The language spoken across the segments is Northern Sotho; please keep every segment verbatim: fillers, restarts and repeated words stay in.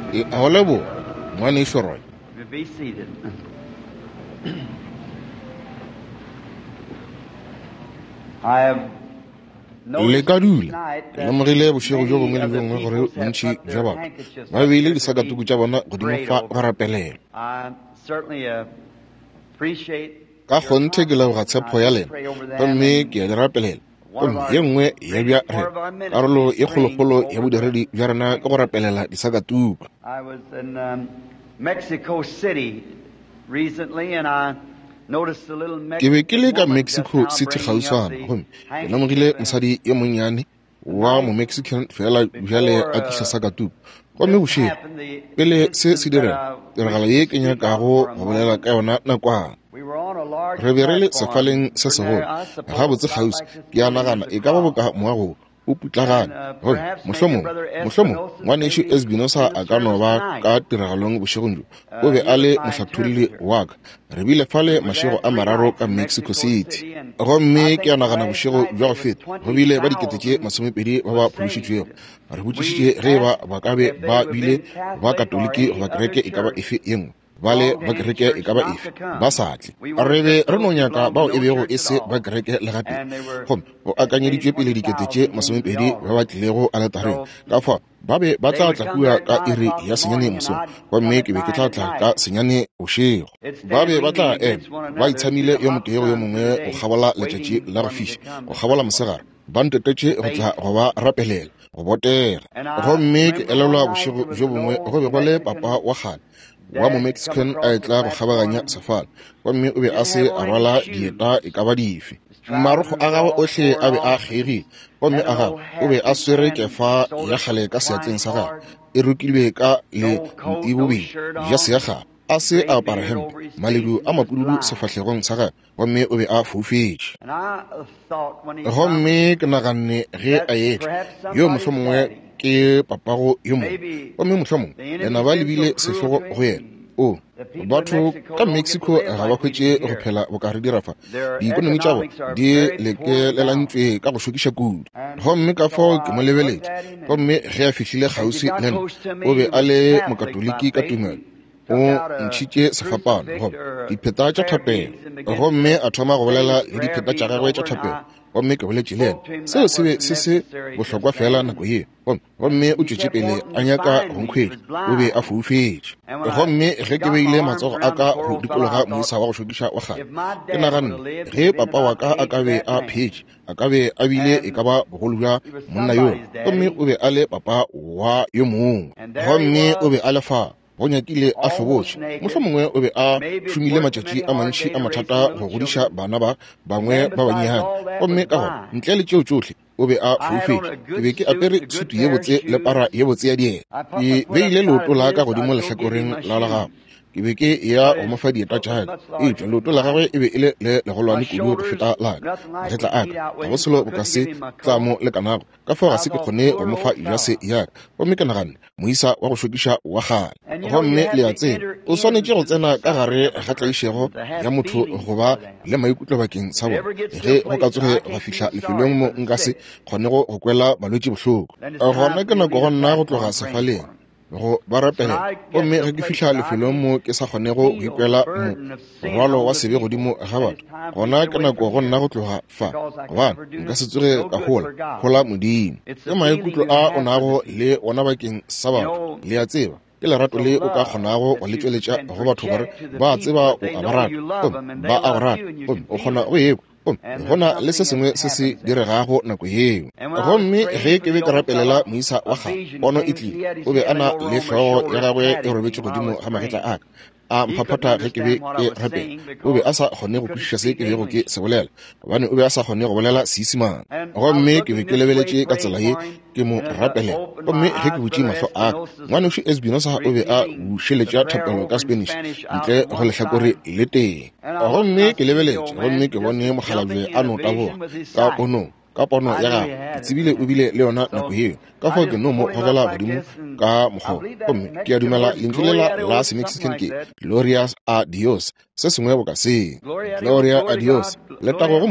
e aolebo ngwane shoroi. Be seated. I have Le ka dula le mogile bošego jo bongwe le bongwe gore bontši jwa batho ba beile disakatuku tša bona godimo fa ba rapelela ka kgonthe ke leboga tshepo ya lena gomme ke a di rapelela gomme ye nngwe ya bja re karolo e kgolokgolo ya bodiredi bja rena ke go rapelela disakatuku. I was in um, Mexico City recently and I noticed a little ke be ke le ka Mexican Mexico City gausana gomme ke lemogile mosadi ye monnyane wa mo Mexican fela bjale a tliša sakatuku gomme bošego pele se se direla tiragalo ye ke nyakago go bolela ka yona nakwana re be re le sefaleng se segolo ga botse gausi ke a nagana e ka ba boka moago o putlagane gore mohlomong mohlomong ngwanešo Espinosa a ka no ba ka tiragalong bošegong jo o be a le mohlathulli wa ka re bile fale mašego a mararo ka Mexico City gomme ke a nagana bošego jwa go feta go bile ba dikete tše masomepedi ba ba phodišitšwego re botšišitše ge ba ba ka be ba bile ba katoliki goba kereke e ka ba efe ye nngwe bale ba kereke e ka ba efe ba satle re be re no nyaka bao e bego e se ba kereke le gate gomme o akanyeditšwe pele dikete tše masomepedi ba ba tlilego a letareng ka fa ba be ba tla tla kua ka iri ya senyane mosong gomme ke be ke tla tla ka senyane bošego ba be ba tla ema ba itshamile yo motego yo mongwe go gabola letšatši la go fiša go gabola mosegare ba ntetetše go tla go ba rapelela go botega gomme ke elelwa bošego jo bongwe go be go le papa wa gale wa mo Mexican a e tla go gabaganya sefala gomme o be a se a rwala dieta e ka ba dife marogo a gagwe otlhe a be a kgegile gomme a gagwe o be a swere kefa ya gale ka seatleng sa gagwe e rokilwe ka le ntibobedi ja seaga a se a apara hempe maledu a mapududu sefatlhegong sa gagwe gomme o be a foufetše gomme ke naganne ge a etle yo mohlomongwe ke papago yo mongwe gomme mohlomong lena ba lebile sehlogo go yena o batho ka Mexico ga ba hwetše go phela bokare dirafa diikonomi tša bona di lekelelantšwe ka go šokiša kudu gomme ka fao ke mo lebeletše gomme ge a fihlile kgauswi lena o be a le mokatoliki ka tumelo o ntšhitše sefapano gomme dipheta tša thapelo gomme a thoma go bolela le dipheta tša gagwe tša thapelo gomme ke boletše le ena seo se be se se bohlokwa fela nako ye gomme o tšwetše pele a nyaka gonkgwedi o be a foufetše gomme ge ke beile matsogo a ka go dikologa moisa wa go šokiša wa gale ke naganne ge papa wa ka a ka be a phetše a ka be a bile e ka ba bogolo bja monna yoo gomme o be a le papa wa yo mongwe gomme o be a lefa go nyakile a hlobotše mohlomongwe o be a šomile matšatši a mantši a mathata go godiša bana ba bangwe ba bannyane gomme ka gore ntle le tšeo tšohle o be a foufetše ke be ke apere sutu ye botse le para ye botse ya diena ke beile leoto la ka godimo lehlakoreng la la gagwe ke be ke ya go mofa dieta tšaka etšwa leoto la gagwe e be e le le legolwane kudu go feta laka magetla aka ga go selo bo ka se tlamo le kanago ka fao ga se ke kgone go mofa jase yaka gomme ke naganne moisa wa go šokiša wa gale gomme le a tsena o swanetše go tsena ka gare ga tlaišego ya motho goba le maikutlo bakeng sa bona ge go ka tsoge go fitlha lefelong mo nka se kgone go kwela malwetši bohloko gona ke nako go nna go tloga sefaleng go ba rapelela gomme ge ke fitlha lefelong mo ke sa kgonego go ikwela morwalo wa sebe godimo ga batho gona ke nako go nna go tloga fa gobane nka se tsoge ka gola gola modimo ke maikutlo a o nago le ona bakeng sa batho le a tseba ke lerato le o ka kgonago go letšweletša go batho gore ba tseba o a ba rata ba a go rata o kgona go eko gona le se sengwe se se diregago nako yeo gomme ge ke be ke rapelela moisa wa gagwe ono e tlile o be a na le hlogo ya gagwe e robetše godimo ga magetla aka a mphaphata ge ke be ke rapela o be a sa kgone go kwešiša se ke bego ke se bolela gobane o be a sa kgone go bolela seesimane gomme ke be ke lebeletše ka tsela ye ke mo rapelela gomme ge ke botše mahlo aka ngwanešo Espinosa o be a bušeletša thapelo ka Spanish ntle go lehlakore le teng gomme ke lebeletše gomme ke bone mogalabje a no taboga ka ponong ka pono ya gagwe ke tsebile o bile le yona nako yeo ka fao ke no mo gogela godimo ka mokgwa gomme ke a dumela lentswe lela la se-Mexican ke Gloria a Dios se sengwe bo ka seng Gloria a Dios le tago go modimo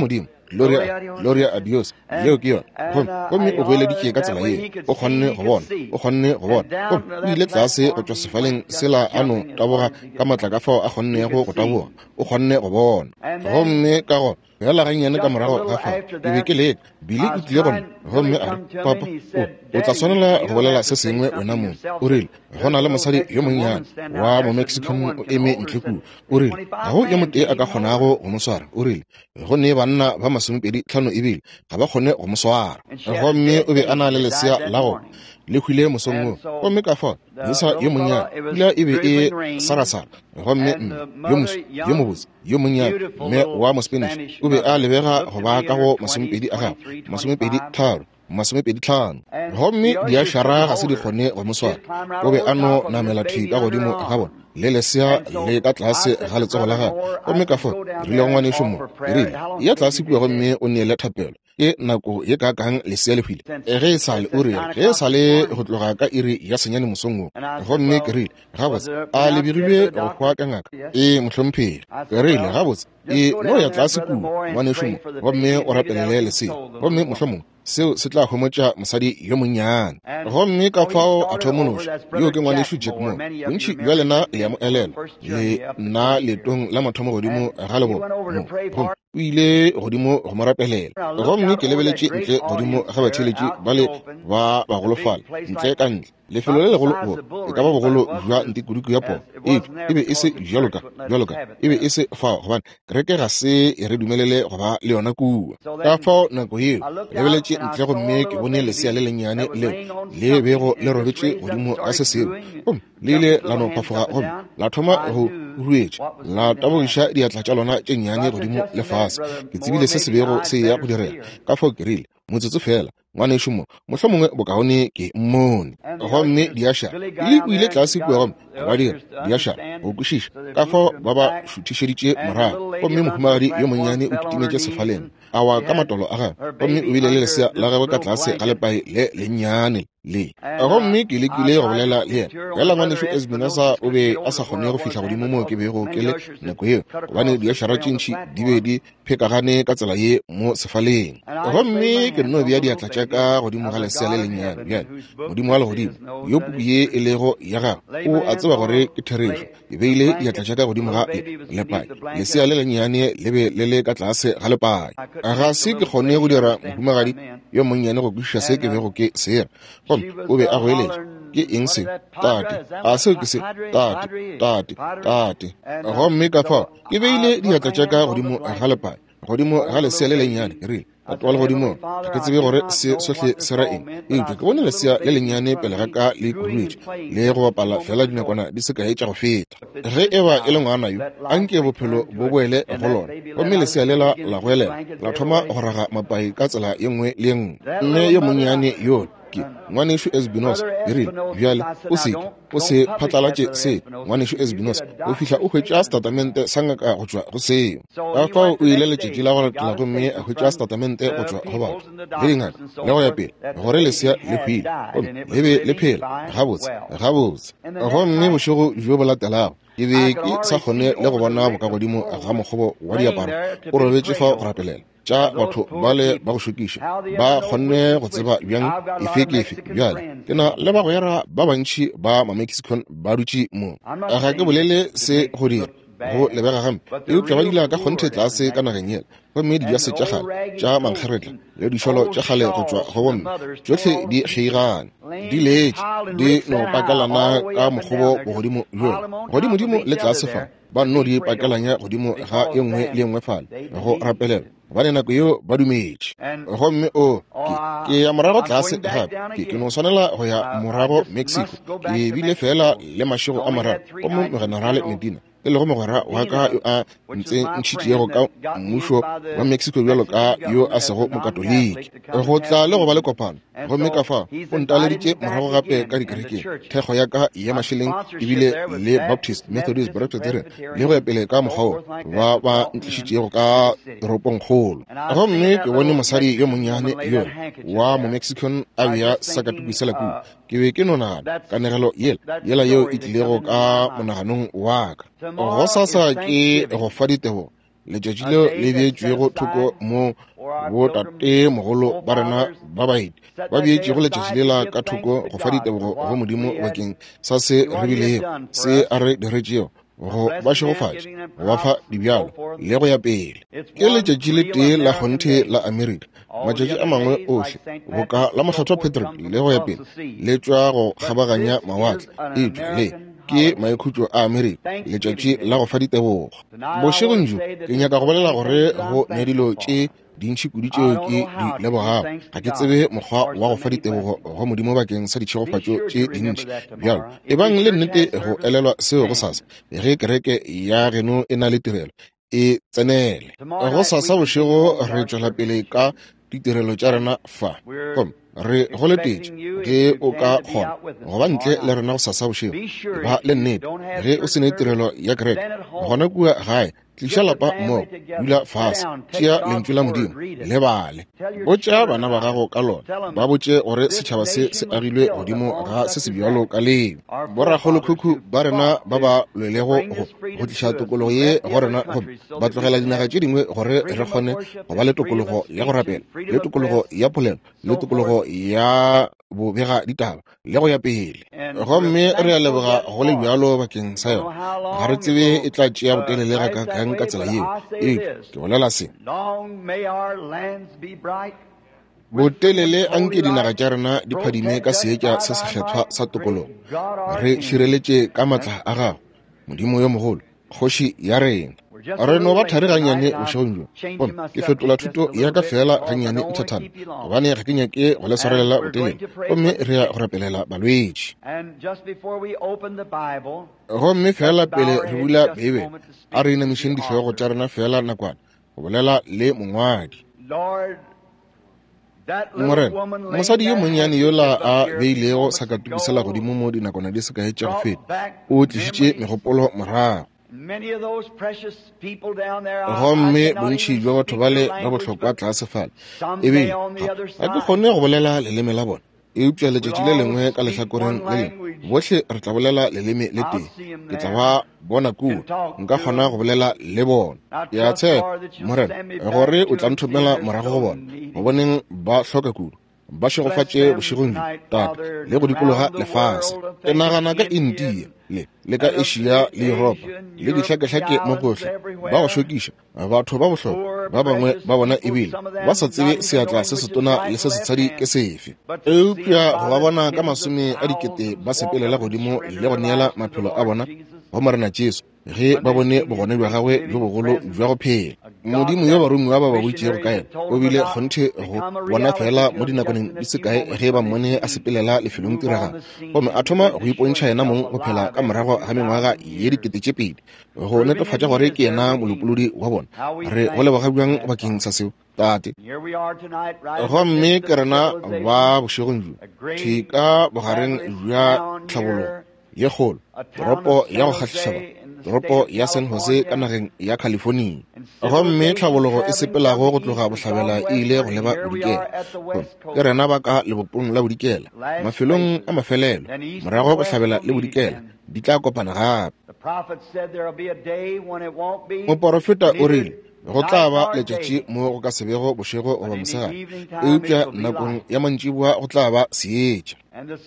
Gloria, Gloria a Dios. Leo ke yona. Gomme o goeleditše ka tsela ye, o kgonne go bona, o kgonne go bona. O ile tlase go tšwa sefaleng sela ano taboga ka matla ka fao a kgonnego go taboga, o kgonne go bona. Gomme ka go bjala gannyane ka morago ga fao, e be ke leka, Bili o tlile gona, gomme a re, papa, o tla swanela go bolela se sengwe wena mo. O rile, go na le mosadi yo monnyane wa mo Mexican o eme ntlheku. O rile, ga go yo motee a ka kgonago go mo swara. O rile, go ne banna ba masomepedi tlhano ebile ga ba kgone go mo swara. Gomme o be a na le lesea la go le hwile mosong o. Gomme ka fao yesa yo monnyane pula e be e sarasara. Gomme yo moso yo mobotse yo monnyane mme wa mo Spanish o be a lebega go ba ka go masomepedi a gagwe, masomepedi tharo, masomepedi tlhano. Gomme di a shara ga se di kgone go mo swara. O be a no namela thwi ka godimo ga bona le lesea le ka tlase ga letsogo la gagwe. Gomme ka fao rile ngwaneso mo rile ya tlase kua gomme o neele thapelo e nako ye ka kang lesea le hwile e ge e sale o rile ge e sale go tloga ka iri ya senyane mosong o. Gomme ke rile gabotse a lebirilwe go hwa ka ngaka e mohlomphedi. Ke rile gabotse e no ya tlase kua ngwaneso mo gomme o rapelele lesea. Gomme mohlomong seo se tla homotša mosadi yo monnyane. Gomme ka fao a thomonoša yo ke ngwaneso Jack mo bontši bja lena le ya mo elela le nna letong la mathomo godimo ga lebo mo o ile godimo go mo rapelela. Gomme ke lebeletše ntle godimo ga batheletše ba le ba bagolofala ntle ka ntle lefelo le legolo go e ka ba bogolo jwa ntikuduku ya poo e e be e se jaloka jaloka e be e se fao gobane kereke ga se e re dumelele go ba le yona kua. Ka fao nako yeo lebeletše ntle gomme ke bone lesea le lennyane leo le bego le robetše godimo ka se seo. Gomme le ile la no phafoga gomme la thoma go ruetše la tabogiša diatla tša lona tše nnyane godimo lefase. Ke tsebile se se bego se ya go direga ka fao ke rile motsotso fela ngwaneso mo mohlomongwe bokaone ke mmone. Gomme diaša le o ile tlase kua gomme ba dira diaša go kwešiša ka fao ba ba šuthišeditše morago. Gomme mohumagadi yo monnyane o kitimetše sefaleng a wa ka matolo a gagwe. Gomme o bile le lesea la gagwe ka tlase ga lepae le lennyane le. Gomme ke lekile go bolela le yena fela ngwaneso Espinosa o be a sa kgone go fihla godimo moo ke bego ke le nako eo gobane diašara tše ntšhi di be di phekagane ka tsela ye mo sefaleng. Gomme ke no bea diatla tša ka godimo ga lesea le lennyane bjale modimo wa legodimo yo puku ye e lego ya gagwe o a tseba gore ke therešo e beile diatla tša ka godimo ga lepae. Lesea le lennyane le be le le ka tlase ga lepae. Ga se ke kgone go dira mohumagadi yo monnyane go kwešiša se ke bego ke sera. Gomme o be a go eletša ke eng se tate a seo ke se tate tate tate. Gomme ka fao ke beile diatla tša ka godimo ga lepae godimo ga lesea le lennyane ke rile batho ba le godimo ga ke tsebe gore se sohle se ra eng. Eupša ke bone lesea le lennyane pele ga ka le kuruetše le go bapala fela dinakwana di se kae tša go feta. Ge e ba e le ngwana yo a nke bophelo bo boele go lona. Gomme lesea le la la go elela la thoma go raga mapai ka tsela ye nngwe le nngwe. Mme yo monnyane yo ke ngwaneso Espinosa e rile bjale o seke o se phatlalatše se ngwaneso Espinosa o fihla o hwetša setatamente sa ngaka go tšwa go seo. Ka fao o ile letšatši la go latela gomme a hwetša setatamente go tšwa go batho le dingaka le go ya pele gore lesea le hwile le be le phela gabotse gabotse. Gomme bošego jo bo latelago ke be ke sa kgone le go bona boka godimo ga mokgobo wa diaparo o robetše fa go rapelela tša batho ba le ba go šokiša ba kgonne go tseba bjang efe ke efe. Bjale ke na le bagwera ba bantši ba ma-Mexican ba dutše mo. Ga ke bolele se go dira go lebega gampe e upša ba dila ka kgonthe tlase ka nageng yela. Gomme dijase tša gale tša mankgeretla le dišolo tša gale go tšwa go bomme tšohle di kgeigane di letše di no pakelana ka mokgobo bogodimo bjona godimodimo le tlase fa ba nno di pakelanya godimo ga e nngwe le nngwe fale go rapelela bane nako yo ba dumetše. Gomme o ke ya morago tlase gape ke no swanela go ya morago Mexico ke bile fela le mašego a mararo gomme General Medina e lego mogwera wa ka yo a ntse ntšhitšego ka mmušo wa Mexico bjalo ka yo a sego mokatoliki go tla le go ba le kopano. Gomme ka fa o ntaleditše morago gape ka dikerekeng thekgo ya ka ye mašeleng ebile le Baptist Methodist Presbyterian le go epele ka mokgwao ba ba ntlišitšego ka toropong kgolo. Gomme ke bone mosadi yo monnyane yo wa mo Mexican a bea sakatukisela kua ke be ke nonagana kanegelo yela yela yeo e tlilego ka monaganong wa ka go sasa ke go fa ditebo letšatši leo le beetšwego thoko mo botate mogolo ba rena ba baedi ba beetšego letšatši le la ka thoko go fa ditebogo go modimo bakeng sa se re bilego se a re diretšego go ba šegofatša go ba fa dibjalo le go ya pele. Ke letšatši le tee la kgonthe la Amerika. Matšatši a mangwe ohle boka la mohlathwa Patrick le go ya pele le tšwa go kgabaganya mawatle etšwa le ke maikhutšo a Amerika letšatši la go fa ditebogo. Bošegong jo ke nyaka go bolela gore go ne dilo tše dintšhi kudu tšeo ke di lebogago. Ga ke tsebe mokgwa wa go fa ditebogo go modimo bakeng sa ditšhegofatšo tše dintšhi bjalo ebang le nnete go elelwa seo go sasa ge kereke ya geno e na le tirelo e tsenele. Go sasa bošego re tšwela pele ka ditirelo tša rena fa kom re go letetše ge o ka kgona go ba ntle le rena go sasa bošego ba le nnete ge o sene tirelo ya kereke gona kua gae tliša lapa mmogo dula fase tšea lentswe la modimo le bale botša bana ba gago ka lona ba botše gore setšhaba se se agilwe godimo ga se se bjalo ka leo. Borakgolokhukhu ba rena ba ba lwelego go tliša tokologo ye go rena ba tlogela dinaga tše dingwe gore re kgone go ba le tokologo ya go rapela le tokologo ya polelo le tokologo ya bobega ditaba le go ya pele. Gomme re a leboga go le bjalo bakeng sa yone ga re tsebe e tla tšea botelele ga kakang ka tsela yeo e ke bolela se botelele anke dinaga tša rena di phadime ka seetša se se kgethwa sa tokologo re šireletše ka matla a gago modimo yo mogolo kgoši ya rena. Re no ba thari ganyane bošegong jo bom ke fetola thuto ya ka fela ganyane nthathana gobane ga ke nyake go le swarelela botelele gomme re ya go rapelela balwetši. Gomme fela pele re bula bebe a re inamišeng ditlhogo tša rena fela nakwana go bolela le mongwadi. Morena mosadi yo monnyane yola a beilego sa ka tukisela godimo mo dinakwana di se ka etša go feta o tlišitše megopolo morago. Gomme bontši jwa batho bale ba bohlokwa tlase fala ebile ga ke kgone go bolela leleme la bona eupša letšatši le lengwe ka lehlakoreng le lengwe bohle re tla bolela leleme le teng ke tla ba bona kua nka kgona go bolela le bona. Ya tshepa morena gore o tla nthomela morago go bona go boneng ba hloka kudu ba šegofatše bošegong jo tata le go dikologa lefase. Ke nagana ka India le le ka Asia le Europa le dihlake-hlake mo gohle ba go šokiša batho ba bohlokwa ba bangwe ba bona ebile ba sa tsebe seatla se se tona le se se tshadi ke sefe. Eupša go ba bona ka masome a dikete ba sepelela godimo le go neela maphelo a bona go morena Jesu ge ba bone bogone bja gagwe jo bogolo jwa go phela. Modimo yo baromiwa ba ba boitšego ka ena o bile kgonthe go bona fela mo dinakoneng di se kae ge ba mmone a sepelela lefelong tiragang gomme a thoma go ipontšha ena mong go phela ka morago ga mengwaga ye dikete tše pedi go netefatša gore ke ena molopolodi wa bona. Re go leboga bjang bakeng sa seo tate. Gomme ke rena ba bošegong jo thika bogareng jwa tlhabologo ye kgolo toropo ya go kgahlisa ba toropo ya San Jose ka nageng ya California. Gomme tlhabologo e sepelago go tloga bohlabela e ile go leba bodikela ke rena ba ka lebopong la bodikela mafelong a mafelelo morago bohlabela le bodikela di tla kopana gape. Moporofeta o rile go tla ba letšatši mo go ka sebego bošego goba mosegare eupša nakong ya mantšibua go tla ba seetša.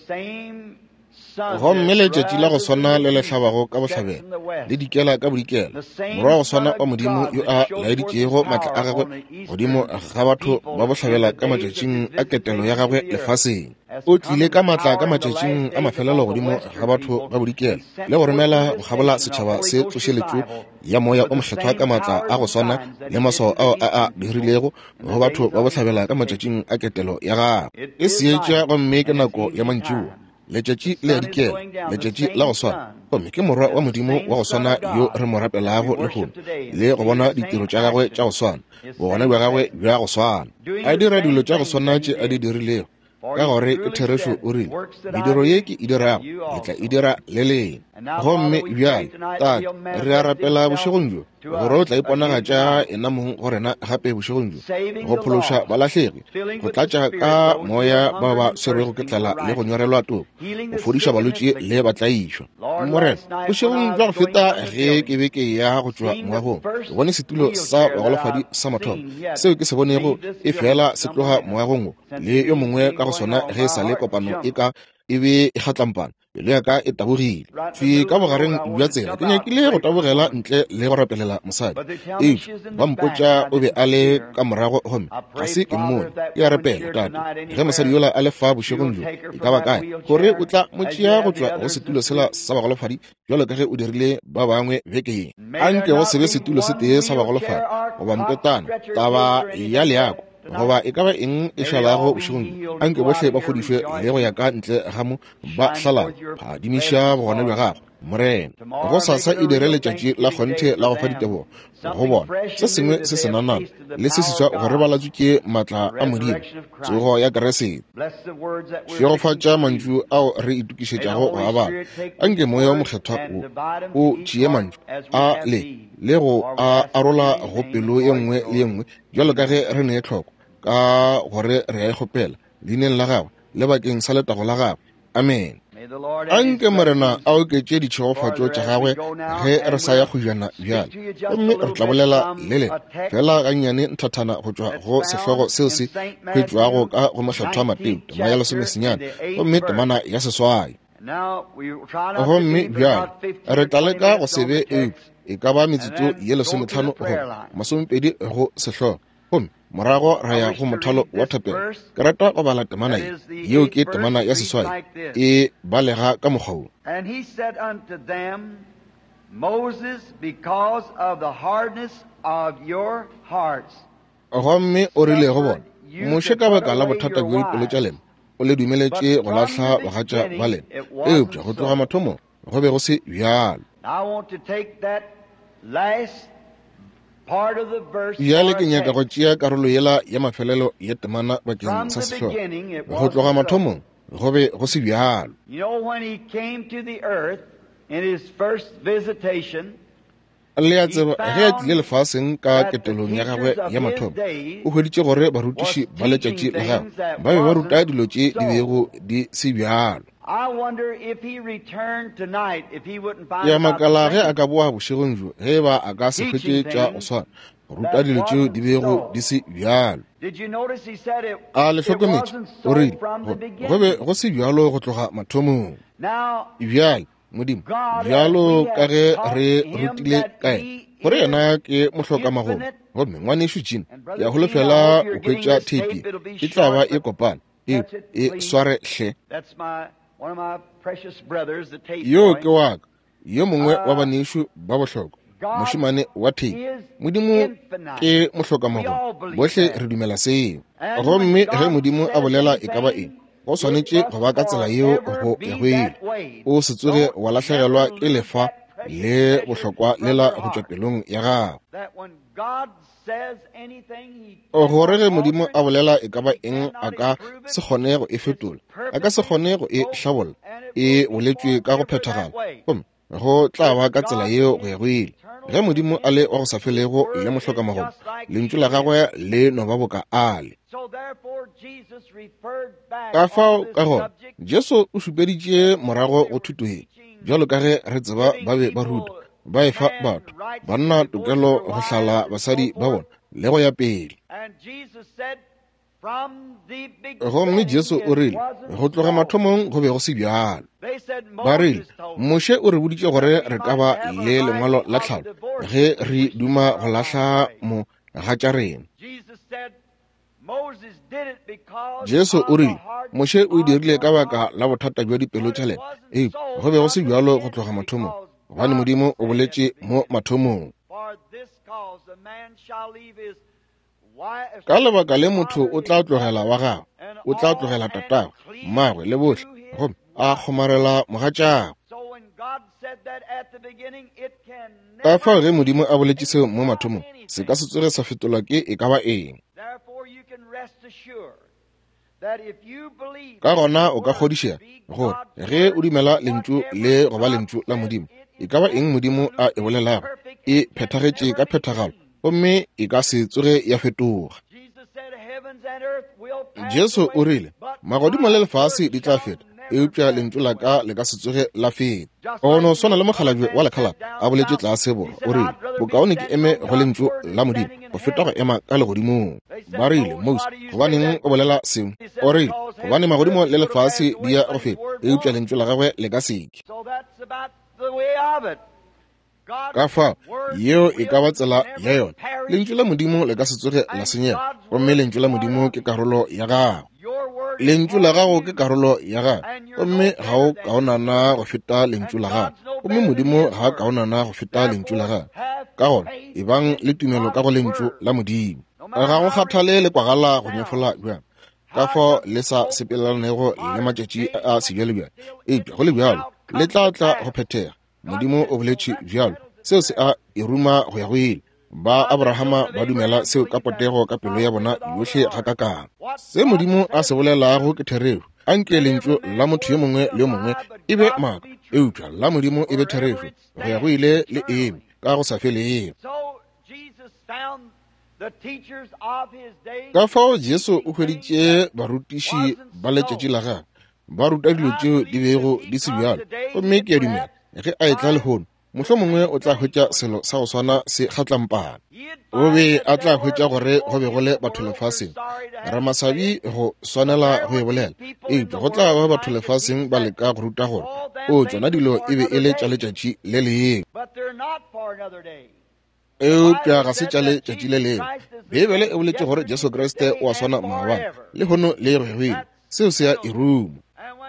Gomme letšatši la go swana le le hlabago ka bohlabela le dikela ka bodikela morwa go swana wa modimo yo a laeditšego maatla a gagwe godimo ga batho ba bohlabela ka matšatšing a ketelo ya gagwe lefaseng. O tlile ka maatla ka matšatšing a mafelelo godimo ga batho ba bodikela le go romela go gabola setšhaba se tsošeletšo ya moya o mohlethwa ka maatla a go swana le maswao ao a a dirilego go batho ba bohlabela ka matšatšing a ketelo ya gagwe. E seetša gomme ke nako ya mantšibua letšatši le ya dikela letšatši la go swana gomme ke morwa wa modimo wa go swana yo re mo rapelago le gono le go bona ditiro tša gagwe tša go swana bogone bja gagwe bja go swana. A dira dilo tša go swana tše a di dirilego ka gore ke Therešo o rile mediro ye ke e dirago le tla e dira le leng. gomme bjale tate re a rapela bošegong jo gore o tla iponagatša ena mong go rena gape bošegong jo go phološa balatlhege go tlatša ka moya ba ba swerwego ke tlala le go nyorelwa toko go fodiša balwetši le batlaišwa morena bošegong jwa go feta ge ke be ke ya go tšwa moagong ke bone setulo sa bagolofadi sa mathomo seo ke se bonego e fela se tloga moagong le yo mongwe ka go sona ge e sa le kopano e ka e be e gatlampana pelo ya ka e tabogile fe ka bogareng bja tsela ke nyakile go tabogela ntle le go rapelela mosadi e ba mpotša o be a le ka morago gome ga se ke mmone ke a rapela tate ge mosadi yola a le fa bošegong jo e ka ba kae gore o tla motšea go tswa go setulo sela sa bagolofadi jalo ka ge o dirile ba bangwe bekeng a nke go sebe setulo se tee sa bagolofadi goba mpetana taba ya leako goba e ka ba eng e šalago bošegong a nke bohle ba fodišwe le go ya ka ntle ga mo ba hlala phadimiša bogone bja gago morena go sasa e dire letšatši la kgonthe la go fa ditebo go bona se sengwe se senanana le se seswa gore ba latswe ke maatla a modimo tsogo ya keresete šegofatša mantšu ao re itukišetšago go abana a nke moya wa mokgethwa o o tšee mantšu a le le go a arola go pelo ye nngwe le ye nngwe jalo ka ge re nee tlhoko ka gore re a ikgopela leineng la gagwe le bakeng sa letago la gagwe amen a nke morena a oketše ditšhegofatšo tša gagwe ge re sa ya go jana bjale gomme re tla bolela le le fela gannyane nthathana go tšwa go sehlogo seo se hwetšwago ka go mekgethwa a mateo tema ya lesomesenyane gomme temana ya seswai gomme bjale re tla leka go sebe e e ka ba metsotso ye lesomehlano go masomepedi go sehlogo gomme morago ra ya go mothalo wa thapelo ke rata go bala temana ye yeo ke temana ya seswai e balega ka mokgwao And he said unto them, Moses, because of the hardness of your hearts, gomme o rile go bona moše ka baka la bothata bjo dipelo tša lena o le dumeletše go lahla bagatša ba lena eupša go tloga mathomo go be go se bjalo I want to take that last part of the verse bjale ke nyaka go tšea karolo yela ya mafelelo ya temana bakeng sa sehlogo go tloga mathomong go be go se bjalo. You know, when he came to the earth in his first visitation, le ya tseba ge a tlile lefaseng ka ketelong ya gagwe ya mathomo o hweditše gore barutiši ba letšatši la gagwe ba be ba ruta dilo tše di bego di se bjalo. I wonder if he returned tonight, if he wouldn't find ya out makala the ge same a ka boa bošegong jo ge ba a ka se hwetše tša go swana go ruta dilo tšeo di bego di se bjalo. Did you notice he said it, a le it hlokometše wasn't o so rile from the go be beginning? go se bjalo go tloga mathomong Now, bjale modimo bjalo ka ge re rutile kae gore yena ke mohlokamagolo gomme ngwanešo jene ke a holofela o hwetša theipi e tla ba e kopana e e swarehle that's my one of my precious brothers, the tape yo boy. ke wa ka yo mongwe wa banešo ba bohlokwa mošimane wa theipi modimo ke mohlokamagolo bohle re dumela seo gomme ge modimo a bolela e ka ba eng go swanetše go ba ka tsela yeo go egwele o se tsoge wa lahlegelwa ke lefa le bohlokwa le la go tšwa pelong ya gago That when God says anything, he gore ge modimo a bolela e ka ba eng a ka se kgone go e fetola a ka se kgone go e hlabolla e boletšwe ka go phethagala gomme go tla ba ka tsela yeo go egwele ge modimo a le wa go sa felego le mohlokamagolo lentšu la gagwe le no ba boka ale so therefore Jesus referred back ka fao on this ka gona subject, jesu o šupeditše morago go thuto ye bjalo ka ge re tseba ba be ba ruta ba e fa batho banna tokelo go hlala basadi ba bona le go ya pele and Jesus said from the gomme beginning jesu o it rile wasn't go tloga so. mathomong go be go se bjalo They said ba rile Moses told us. moše o re boditše gore re ka ba le lengwalo la tlhalo ge re duma go lahla mo ga tša rena Jesus said Moses did it because jesu of o the rile hardness moše o of dirile ka your baka heart. la bothata bja dipelo tša But it lena wasn't e so go be go se from the bjalo go beginning, tloga mathomong because gobane God modimo o said boletše in the mo mathomong For this cause a man shall leave his wife, ka lebaka le motho o tla tlogela wa gagwe o tla tlogela tatagwe mmagwe le bohle gomme a kgomarela mogatšagwe So when God said that at the beginning, it can ka fao never ge modimo a boletše seo mo mathomong se ka se tsoge sa fetolwa ke e ka ba eng Therefore you can rest assured ka gona o ka kgodiša gore ge o dumela lentšu le go ba lentšu la modimo e ka ba eng modimo a e bolelago e phethagetše ka phethagalo gomme e ka se tsoge ya fetoga. Jesu o rile magodimo le lefase di tla feta eupša lentšu la ka le ka se tsoge la feta. Ono swana le mokgalabje wa lekgalata a boletše tlase bora o rile bokaone ke eme go lentšu la modimo go feta go ema ka legodimong. Ba rile Mose gobaneng o bolela seo? O rile gobane magodimo le lefase di ya go feta eupša lentšu la gagwe le ka seke. Ka fa yeo e ka ba tsela ya yona lentšu la modimo le ka se tsoge la senyega gomme lentšu la modimo ke karolo ya gago. Lentšu la gago ke karolo ya gago gomme ga o kaonana go feta lentšu la gago gomme modimo ga a kaonana go feta lentšu la gago ka gona e bang le tumelo ka go lentšu la modimo. Ga go kgathale le kwagala go nyefola bjang ka fo le sa sepelanego le matšatši a sebjale bjang eupša go le bjalo le tla tla go phethega. Modimo o boletše bjalo seo se a iruma go ya go ile. Ba Abrahama ba dumela seo ka potego ka pelo ya bona yohle ga kakang. Se modimo a se bolelago ke therero anke lentšu la motho yo mongwe le yo mongwe e be maaka eupša la modimo e be therero go ya go ile le eme ka go sa feleng. Ka fao Jesu o hweditše barutiši ba letšatši la gagwe ba ruta dilo tšeo di bego di se bjalo gomme ke a dumela ge a e tla lehono mohlomongwe o tla hwetša selo sa go swana se kgatlampana. O be a tla hwetša gore go be go le batho lefaseng ramasabi go swanela go e bolela eupša go tla ba batho lefaseng ba leka go ruta gore o tsona dilo e be e le tša letšatši le leng eupša ga se tša letšatši le leng. Bibele e boletše gore Jesu Kriste o a swana maabane le hono le regwele seo se a iruma.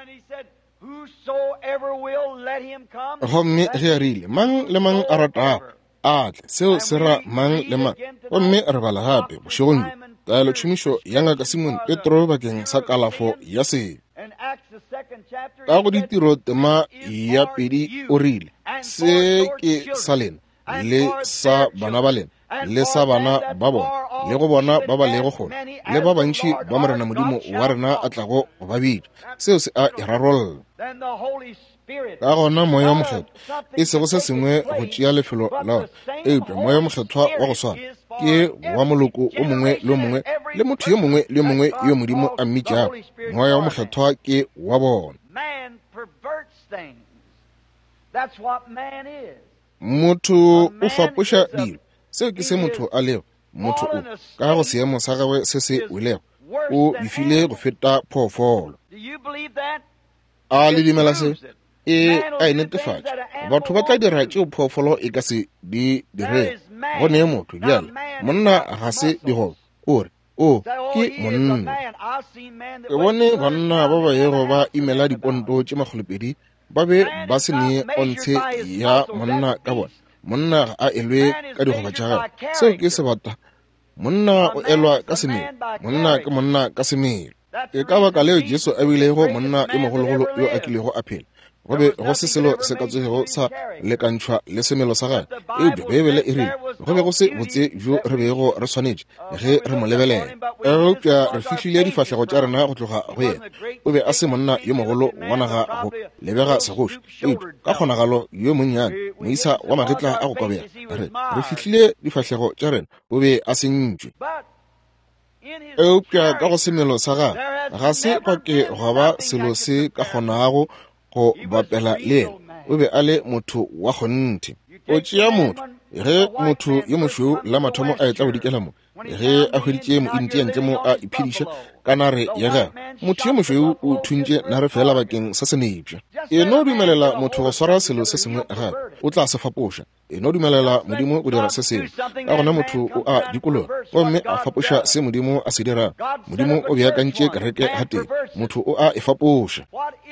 Gomme ge a rile mang le mang a ratago a tle seo se ra mang le mang gomme re bala gape bošegong jo taelo tšhomišo ya ngaka Simon Petro bakeng sa kalafo ya seo. Ka go ditiro tema ya pedi o rile se ke sa lena le sa bana ba lena le sa bana ba bona le go bona ba ba lego gona le ba bantši ba morena modimo wa rena a tlago go ba bitša seo se a irarolola. Ka gona moya wa mokgethwa e sego se sengwe go tšea lefelo la ona eupša moya wa mokgethwa wa go swana ke wa moloko o mongwe le o mongwe le motho yo mongwe le yo mongwe yo modimo a mmitšago. Moya wa mokgethwa ke wa bona. Motho o fapoša dilo seo ke se motho a lego motho o ka go seemo sa gagwe se se welego o bifile go feta phoofolo. A le dimela se e a e netefatša batho ba tla dira tšeo phoofolo e ka se di direng go ne motho bjale monna ga se digoba o re o ke monna. Ke bone banna ba ba yego ba imela diponto tše magolopedi ba be ba se ne ontshe ya monna ka bona monna a elwe ka digoba tša gagwe seo ke sebata monna o elwa ka semelo monna ke monna ka semelo. Ke ka baka leo Jesu a bilego monna yo mogologolo yo a kilego a phela go be go se selo se ka tsogego sa lekantšhwa le semelo sa gagwe eupša Bibele e rile go be go se botse bjo re bego re swanetše ge re mo lebelela. Eupša re fihlile difahlego tša rena go tloga go yena o be a se monna yo mogolo wa naga go lebega segoši eupša ka kgonagalo yo monnyane moisa wa magetla a go kobega re re fihlile difahlego tša rena o be a sentšwe. Eupša ka go semelo sa gagwe ga se kwa ke go ba selo se ka kgonago go bapela le ena o be a le motho wa kgonthe. O tšea motho ge motho yo mošweu la mathomo a etla go dikela mo ge a hweditše mointia ntle mo a iphediša ka nare ya gagwe motho yo mošweu o thuntše nare fela bakeng sa senepša. E no dumelela motho go swara selo se sengwe gae o tla se fapoša. E no dumelela modimo o dira se sengwe ka gona motho o a dikologa gomme a fapoša se modimo a se dirang. Modimo o beakantše kereke gateng motho o a e fapoša.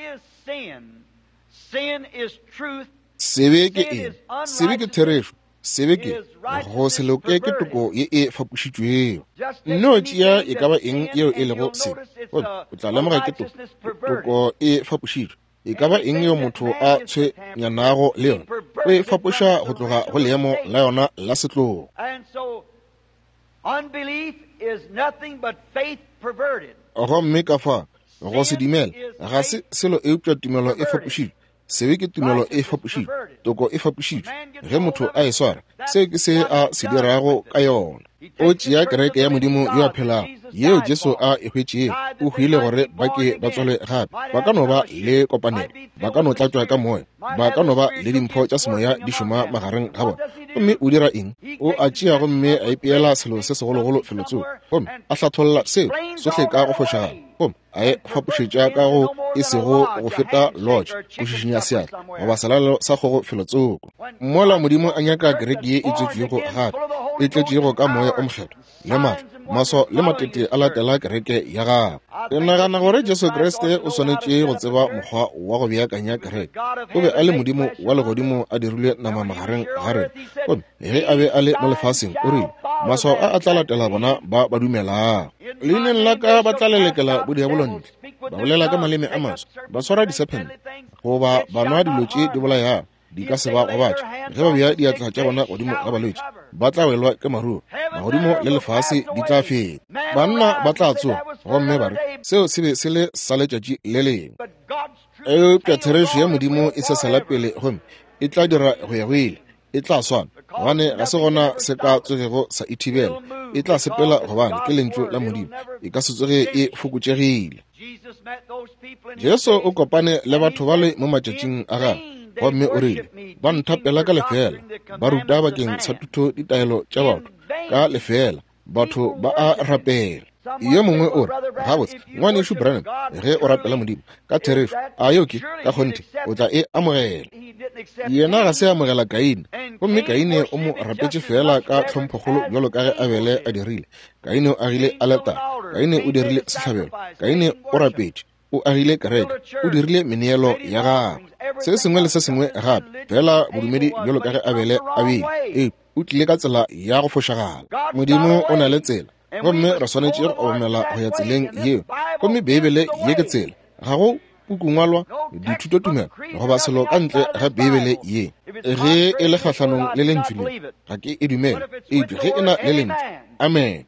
Sebe ke eng? Sebe ke therešo sebe ke go se loke ke toko ye e fapošitšwego. No tšea e ka ba eng yeo e lego se o tla lemoga ke toko e fapošitšwe e ka ba eng yeo motho a tshwenyanago le yona o e fapoša go tloga go leemo la yona la setlogo. Unbelief is nothing but faith perverted. gomme ka fa go se dimela ga se selo eupša tumelo e fapošitšwe, sebe ke tumelo e fapošitšwe, toko e fapošitšwe. Ge motho a e swara, se ke se a se dirago ka yona. O tšea kereke ya Modimo yo a phelago, yeo Jesu a e hwetšeng, o hwile gore ba ke ba tswale gape. Ba ka no ba le kopanelo, ba ka no tlatšwa ka moya, ba ka no ba le dimpho tša semoya di šoma magareng ga bona. Gomme o dira eng? O a tšea gomme a ipeela selo se segologolo felotsong, gomme a hlatholla seo sohle ka go fošaga, gomme a e fapošetša ka go e sego go feta lodge go šišinya seatla goba salalo sa kgogo felotsoko. Mola Modimo a nyaka kereke ye e tšetšego gape, e tletšego ka moya o mokgetho le maatla, maso le matete a latela kereke ya gago. Ke nagana gore Jesu Kriste o swanetše go tseba mokgwa wa go beakanya kereke. O be a le Modimo wa legodimo a dirile nama magareng ga rena, gomme ge a be a le mo lefaseng o rile maswao a a tla latela bona ba ba dumelang. Leineng la ka ba tla lelekela bodiabolontle, ba bolela ka maleme a maswa, ba swara disepente goba ba nwa dilo tše di bolayang di ka se ba gobatša. Ge ba bea diatla tša bona godimo ga balwetši, ba tla welwa ke maruo, magodimo le lefase di tla feta. Banna ba tla tsoa gomme ba re seo se be se le sa letšatši le lengwe. Eupša therešo ya Modimo e se sela pele gomme e tla dira go ya go ile, e tla swana gobane ga se gona se ka tsogego sa ithibela, e tla sepela gobane ke lentšu la Modimo e ka se tsoge e fokotšegile. Jesu o kopane le batho ba le mo matšatšing a gagwe, gomme o rile ba nthapela ka lefela, ba ruta bakeng sa thuto ditaelo tša batho ka lefela, batho ba a rapela. Yo mongwe o re gabotse ngwanešo Branham, ge o rapela Modimo ka therešo a yoke ka kgonte o tla e amogela. Yena ga se amogela Kaine, gomme Kaine o mo rapetše fela ka tlhomphogolo bjalo ka ge Abele a dirile. Kaine o agile aletara, Kaine o dirile sehlabelo, Kaine o rapetše, o agile kereke, o dirile meneelo ya gagwe. Se sengwe le se sengwe gape fela bodumedi bjalo ka ge Abele a bile, e o tlile ka tsela ya go fošagala. Modimo o na le tsela, gomme re swanetše go obamela go ya tseleng yeo, gomme Bibele ye ke tsela. Ga go pukungwalwa dithuto tumelo goba selo ka ntle ga Bibele ye. Ge e le kgahlanong le lentswe le, ga ke e dumele, eupša ge e na le lentswe. Amen.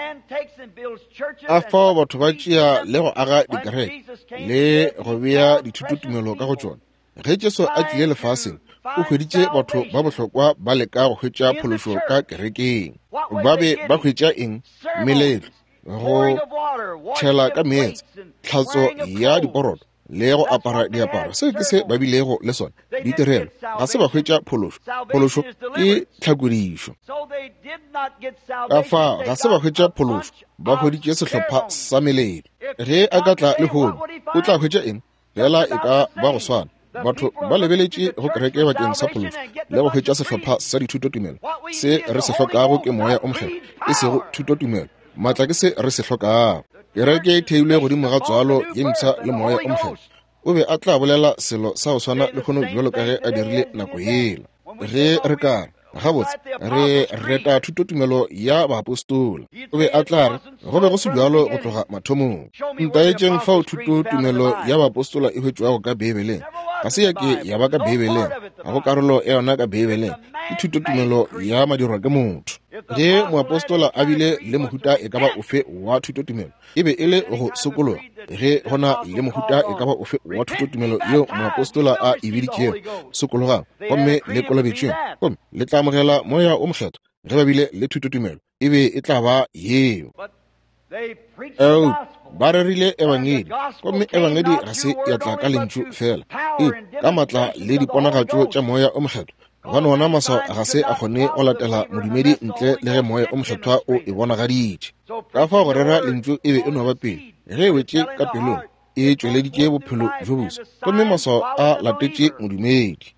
A fao batho ba tšea le go aga dikereke le go bea dithuto tumelo ka go tšona. Ge Jesu a tlile lefaseng, o hweditše batho ba bohlokwa ba leka go hwetša phološo ka kerekeng. Ba be ba hwetša eng? Meletlo, go tšhela ka meetse, tlhatso ya diporoto le go apara diaparo seo ke se ba bilego le sone ditirelo. Ga se ba hwetša phološo, phološo ke tlhakodišo. Ka fa ga se ba hwetša phološo, ba hweditše sehlopha sa meletlo. Ge a ka tla le hono, o tla hwetša eng? Fela e ka ba go swana. Batho ba lebeletše go kereke bakeng sa phološo le go hwetša sehlopha sa dithuto tumelo. Se re se hlokago ke moya o mokgetho, e sego thuto tumelo. Maatla ke se re se hlokago. Kereke e theilwe godimo ga tswalo ye mpša le moya o mokgetho. O be a tla bolela selo sa go swana le kgono bjalo ka ge a dirile nako yela. Ge re kare gabotse re reta thuto tumelo ya baapostola, o be a tla re go be go se bjalo go tloga mathomong. Ntaetšeng fao thuto tumelo ya baapostola e hwetšwago ka Bibeleng, ga se yake ya ba ka Bibeleng, ga go karolo e yona ka Bibeleng, ke thuto tumelo ya madirwa ke motho. Ge moapostola a bile le mohuta e ka ba ofe wa thuto tumelo, e be e le go sokologa. Ge gona le mohuta e ka ba ofe wa thuto tumelo yo moapostola a e biditšego sokologang, gomme le kolobetšweng, gomme le tla amogela moya o mokgetho. Ge ba bile le thuto tumelo, e be e tla ba yeo. Eo ba rerile evangeli, gomme evangeli ga se ya tla ka lentšu fela, e ka maatla le diponagatšo tša moya o mokgetho. Gane ona maswao ga se a kgone go latela modumedi ntle le ge moya o mokgethwa o e bonagaditše. Ka fa go rera lentšu e be e no ba pele, ge e wetše ka pelong e tšweleditše bophelo jo bosa, gomme maswao a latetše modumedi.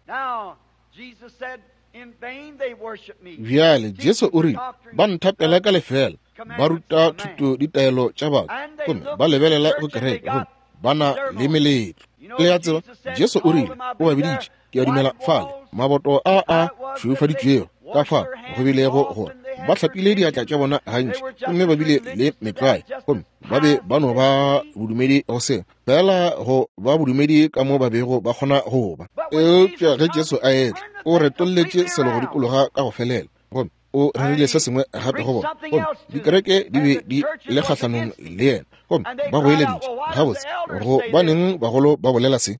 Bjale Jesu o rile ba nthapela ka lefela, ba ruta thuto ditaelo tša batho, gomme ba lebelela go kereke, gomme ba na le meletlo. Le ya tseba Jesu o rile o ba biditše, ke a dumela fale maboto a a šweufaditšwego ka fa go bilego gore ba hlapile diatla tša bona gantši, gomme ba bile le metlae, gomme ba be ba no ba bodumedi go seng fela go ba bodumedi ka mo ba bego ba kgona go ba. Eupša ge Jesu a etla, o retolletše selo go dikologa ka go felela, gomme o rerile se sengwe gape go bona gomme dikereke di be di le kgatlhanong le ena gomme ba boeleditše gabotse go ba neng bagolo ba bolela se.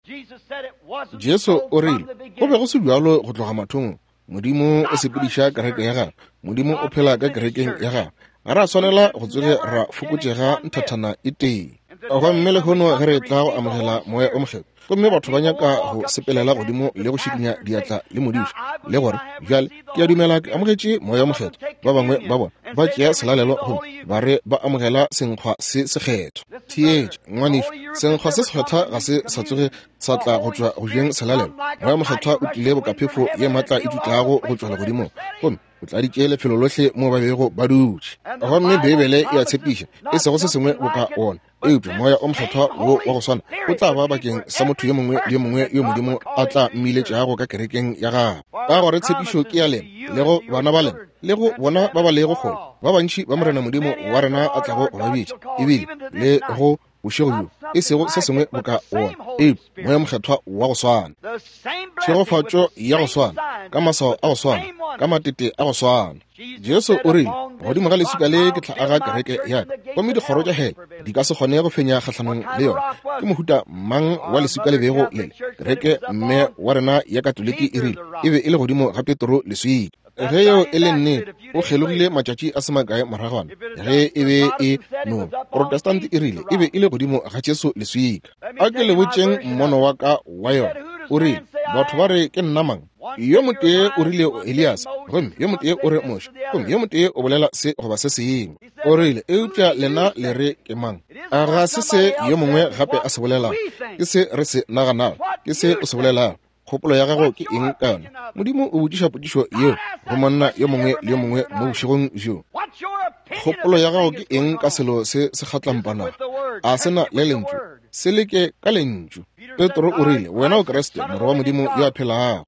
Jesu o rile go be go se bjalo go tloga mathong. Modimo o sepediša kereke ya gagwe, Modimo o phela ka kerekeng ya gagwe. Ga re a tshwanela go tsoge ra fokotsega nthathana e teng gomme le kgono ge re tla go amogela moya o mokgetho gomme batho ba nyaka go sepelela godimo le go šikinya diatla le modišo le gore bjale ke a dumela ke amogetše moya o mokgetho. Ba bangwe ba bona ba tšea selalelo gomme ba re ba amogela senkgwa se sekgetho. Theetše ngwanišo, senkgwa se sekgetha ga se sa tsoge sa tla go tšwa go jeng selalelo. Moya o mokgethwa o tlile bokaphefo ye maatla e tutlago go tšwela godimo gomme o tla ditše lefelo lotlhe mo ba bego ba dutše. Gomme Bibele e a tshepiša e sego se sengwe go ka ona eupša moya o mokgethwa wo wa go swana o tla ba bakeng sa motho yo mongwe le yo mongwe yo Modimo a tla mmiletšago ka kerekeng ya gagwe. Ka gore tshepišo ke ya lena le go bana ba lena le go bona ba ba le go kgona ba bantši ba morena Modimo wa rena a tlago go babetša ebile le go bošego bjo e sego se sengwe go ka ona eupša moya mokgethwa wa go swana, tšhegofatšo ya go swana, ka masao a go swana, ka matete a go swana. Jesu o rile godimo ga leswika le ke tla aga kereke ya gomme dikgoro tša hela di ka se kgone go fenya kgatlhanong le yona. Ke mohuta mang wa leswika le bego lele kereke mme wa rena ya katoliki e rile e be e le godimo ga Petro leswika. Ge yeo e le nnete o kgelogile matšatši a semakae moragwana ge e be e no Protestant e rile e be e le godimo ga Jesu leswika. A ke le botšeng mmono wa ka wa yona o rile batho ba re ke nna mang. Yo motee o rile Elias gomme yo motee o re Moshe gomme yo motee o bolela se goba se sengwe. O rile eupša lena le re ke mang. A ga se se yo mongwe gape a se bolelago ke se re se naganago ke se o se bolelago. Kgopolo ya gago ke eng ka yona? Modimo o botšiša potšišo yeo go monna yo mongwe le yo mongwe mo bošegong bjo. Kgopolo ya gago ke eng ka selo se se kgatlampanago? A sena le lentšu se leke ka lentšu. Petro o rile wena o Kriste Morwa wa Modimo yo a phelago.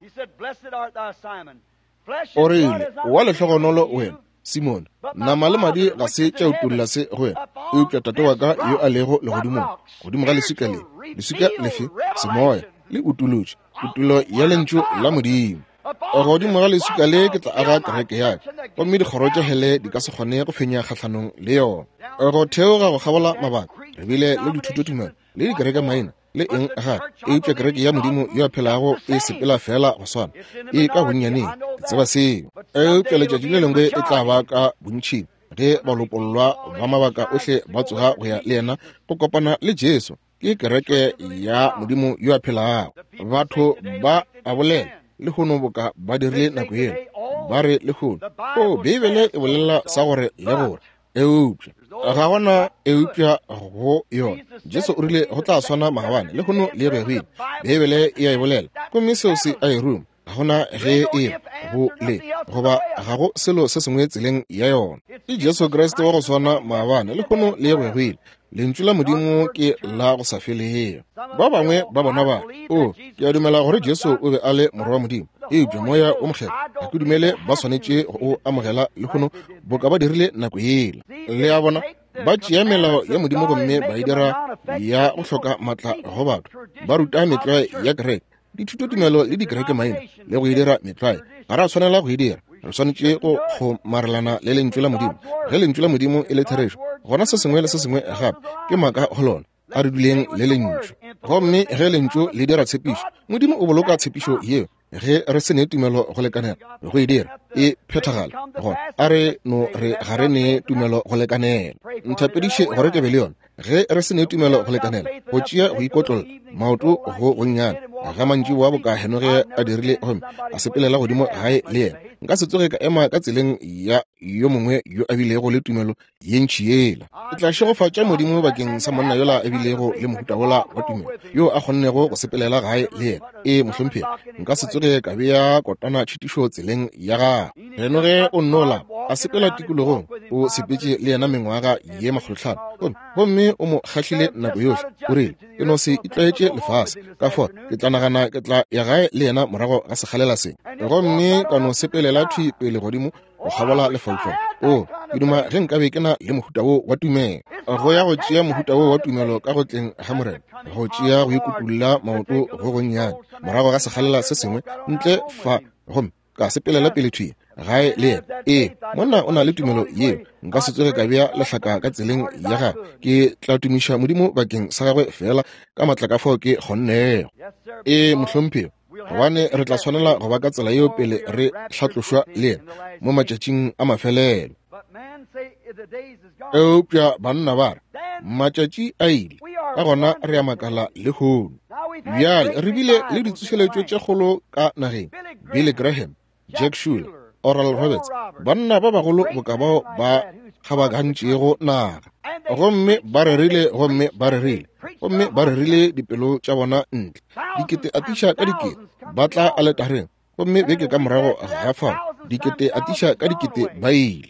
O rile wa lehlogonolo wena Simon, nama le madi ga se tša utulla se go wena eupša tate wa ka yo a lego legodimong godimo ga leswika le leswika lefe semoya le utulotše utulo ya lentšu la Modimo. Godimo ga leswika le ke tla aga kereke ya gomme dikgoro tša hele di ka se kgone go fenya kgatlhanong le yona. Go theoga go kgabola mabaka re bile le dithutotumelo le dikereke maina le eng ga eupša kereke ya Modimo yo a phelago e sepela fela go swana e ka bonnyaneng ke tseba seo. Eupša letšatši le lengwe e tla ba ka bontšhing ge balopolwa ba mabaka ohle ba tsoga go ya le yena go kopana le Jesu ke kereke ya Modimo yo a phelago. Batho ba a bolela le gono boka ba dirile nako eno ba re le gono o Bibele e bolela sa gore le gore eupša ga gona eupša go yona. Jesu o rile go tla swana maabane le gono le regile Bibele e a e bolela gomme seo se a e ruma ga gona ge e go le goba ga go selo se sengwe tseleng ya yona. Ke Jesu Kriste wa go swana maabane le gono le regile lentšu la Modimo ke la go sa felego. Ba bangwe ba bona ba o ke a dumela gore Jesu o be a le Morwa wa Modimo eupša moya o mokgetho ga ke dumele ba swanetše go amogela le gono boka ba dirile nako yela. Le a bona ba tšea melao ya Modimo gomme ba e dira ya go hloka maatla go batho ba ruta metlae ya kereke dithutotumelo le dikereke maina le go e dira metlae ga re a tshwanela go e dira. Re swanetše go kgomarelana le lentšu la Modimo ge lentšu la Modimo e le therešo gona se sengwe le se sengwe gape ke maaka go lona a re duleng le lentšu gomme ge lentšu le dira tshepišo Modimo o boloka tshepišo yeo ge re se ne tumelo go lekanela go e dira e phethagala gona a re no re ga re ne tumelo go lekanela. Nthapediše gore ke be le yona ge re se ne tumelo go lekanela go tšea go ikotlolla maoto go gonnyane ga mantši wa boka heno ge a dirile gomme a sepelela godimo gae le yena nka se tsoge ka ema ka tseleng ya yo mongwe yo a bilego le tumelo ye ntšhi yela. Ke tla šegofatša Modimo bakeng sa monna yola a bilego le mohuta wola wa tumelo yo a kgonnego go sepelela gae le yena e mohlomphegi nka se tsoge ka bea kotana tšhitišo tseleng ya gae. Geno ge o nnola a sepela tikologong o sepetše le yena mengwaga ye makgolohlano gomme o mo kgahlile nako yohle o rile ke no se itlwaetše lefase ka fora ke tla nagana ke tla ya gae le yena morago ga sekgalela seng gomme ka no sepelela thwi pele godimo go kgabola lefaufau o ke duma ge nkabe ke na le mohuta wo wa tumelo go ya go tšea mohuta wo wa tumelo ka go tleng ga morena go tšea go ikutulla maoto go gonnyane morago ga sekgalela se sengwe ntle fa gomme ka sepelela pele thwi gae le ena ee monna o na le tumelo yeo nka se tsoge ka bea lehlaka ka tseleng ya gagwe ke tla tumiša modimo bakeng sa gagwe fela ka matlakafao ke kgonnego ee mohlompheo gobane re tla tshwanela go ba ka tsela yeo pele re hlatlošwa le ena mo matšatšing a mafelelo eupša banna ba re matšatši a ile ka gona re a makala le kgono bjale re bile le ditsošeletšo tše kgolo ka nageng Billy Graham, Jack Shule, Oral Roberts banna ba bagolo boka bao ba kgabagantšego naga gomme ba rerile gomme ba rerile gomme ba rerile dipelo tša bona ntle dikete a tiša ka dikete ba tla aletareng gomme beke ka morago ga fao dikete a tiša ka dikete ba ile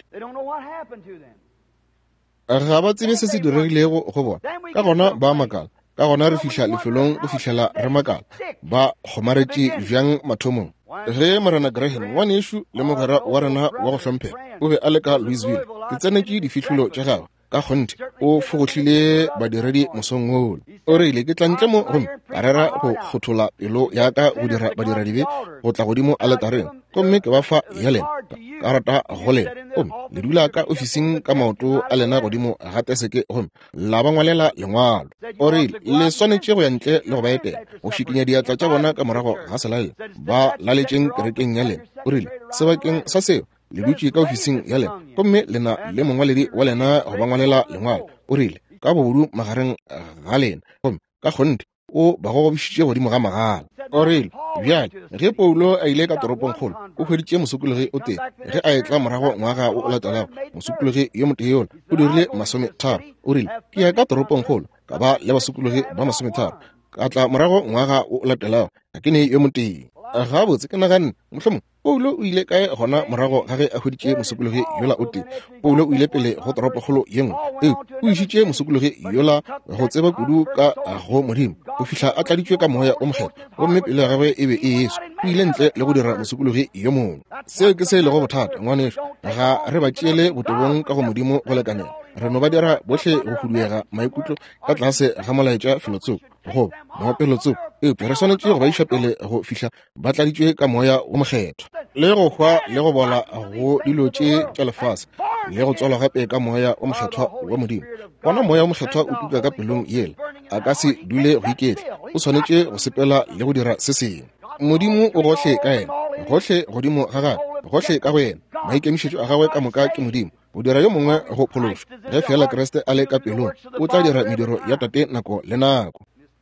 ga ba tsebe se se diregilego go bona ka gona ba makala ka gona re fihla lefelong go fihlela re makala ba kgomaretše bjang mathomong ge morena Graham wa nešo le mogwera wa rena wa go hlomphega o be a le ka Louisville ke tsenetše difihlolo tša gagwe ka kgonte o fogohlile badiredi mosong wole o reile ke tla ntle mo gomme ka rera go kgothola pelo ya ka go dira badiredi be go tla godimo a letareng gomme ke ba fa ya lena ka rata go lena gomme le dula ka ofising ka maoto a lena godimo ga teseke gomme la ba ngwalela lengwalo o reile le swanetše go ya ntle le go ba etela go šikinya diatla tša bona ka morago ga selalela ba laletšeng kerekeng ya lena o rile sebakeng sa seo le dutše ka ofising ya lena gomme lena le mongwaledi wa lena go ba ngwalela lengwalo o rile ka bobodu magareng ga lena gomme ka kgonte o ba go gobišitše godimo ga magala o rile bjale ge Paulo a ile ka toropong kgolo o hweditše mosupologi o tee ge a etla morago ngwaga o o latelago mosupologi yo moteyola o dirile masometharo o rile ke ya ka toropong kgolo ka ba le basupologi ba masometharo ka tla morago ngwaga o o latelago ga ke ne yo motee ga botse ke naganne mohlomong Paulo o ile kae gona morago ga ge a hweditše mosupologi yola o tee Paulo o ile pele go toropokgolo ye nngwe eo o išitše mosupologi yola go tseba kudu ka go modimo go fihla a tladitšwe ka moya o mokgetho gomme pelo ya gagwe e be e yesu o ile ntle le go dira mosupologi yo mongwe seo ke se lego bothata ngwaneso ga re ba tšeele botobong ka go modimo go lekanela re no ba dira bohle go huduega maikutlo ka tlase ga molaetša filotsoko go moopelotso eupša re swanetše go ba iša pele go fihla ba tladitšwe ka moya o mokgetho le go hwa le go bola go dilo tše tša lefase le go tswalwa gape ka moya o mokgethwa wa modimo gona moya o mokgethwa o tuka ka pelong yela a ka se dule go iketla o swanetše go sepela le go dira se sengwe modimo o gohle ka ena gohle godimo ga gagwe gohle ka go ena maikemišetšo a gagwe ka moka ke modimo o dira yo mongwe go phološwa ge fela Kriste a le ka pelong o tla dira mediro ya tate nako le nako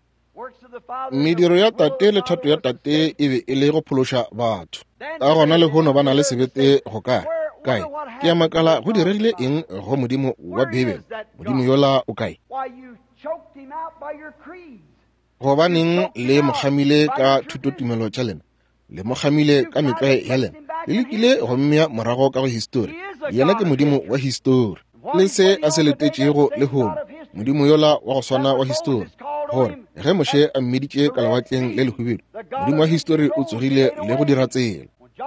mediro ya tate le thato ya tate e be e le go phološa batho ka gona le gono ba na le sebete go kae kae ke ya makala go diregile eng go modimo wa Bibele modimo yola o kae gobaneng le mogamile ka thutotumelo tša lena le mogamile ka metlae ya lena le lekile go mmea morago ka go histori yena ke modimo wa histori le se a se letetšego le hono modimo yola wa go swana wa histori gore ge Moshe a mmeditše ka lewatleng le lehubelo modimo wa histori o tsogile le go dira tsela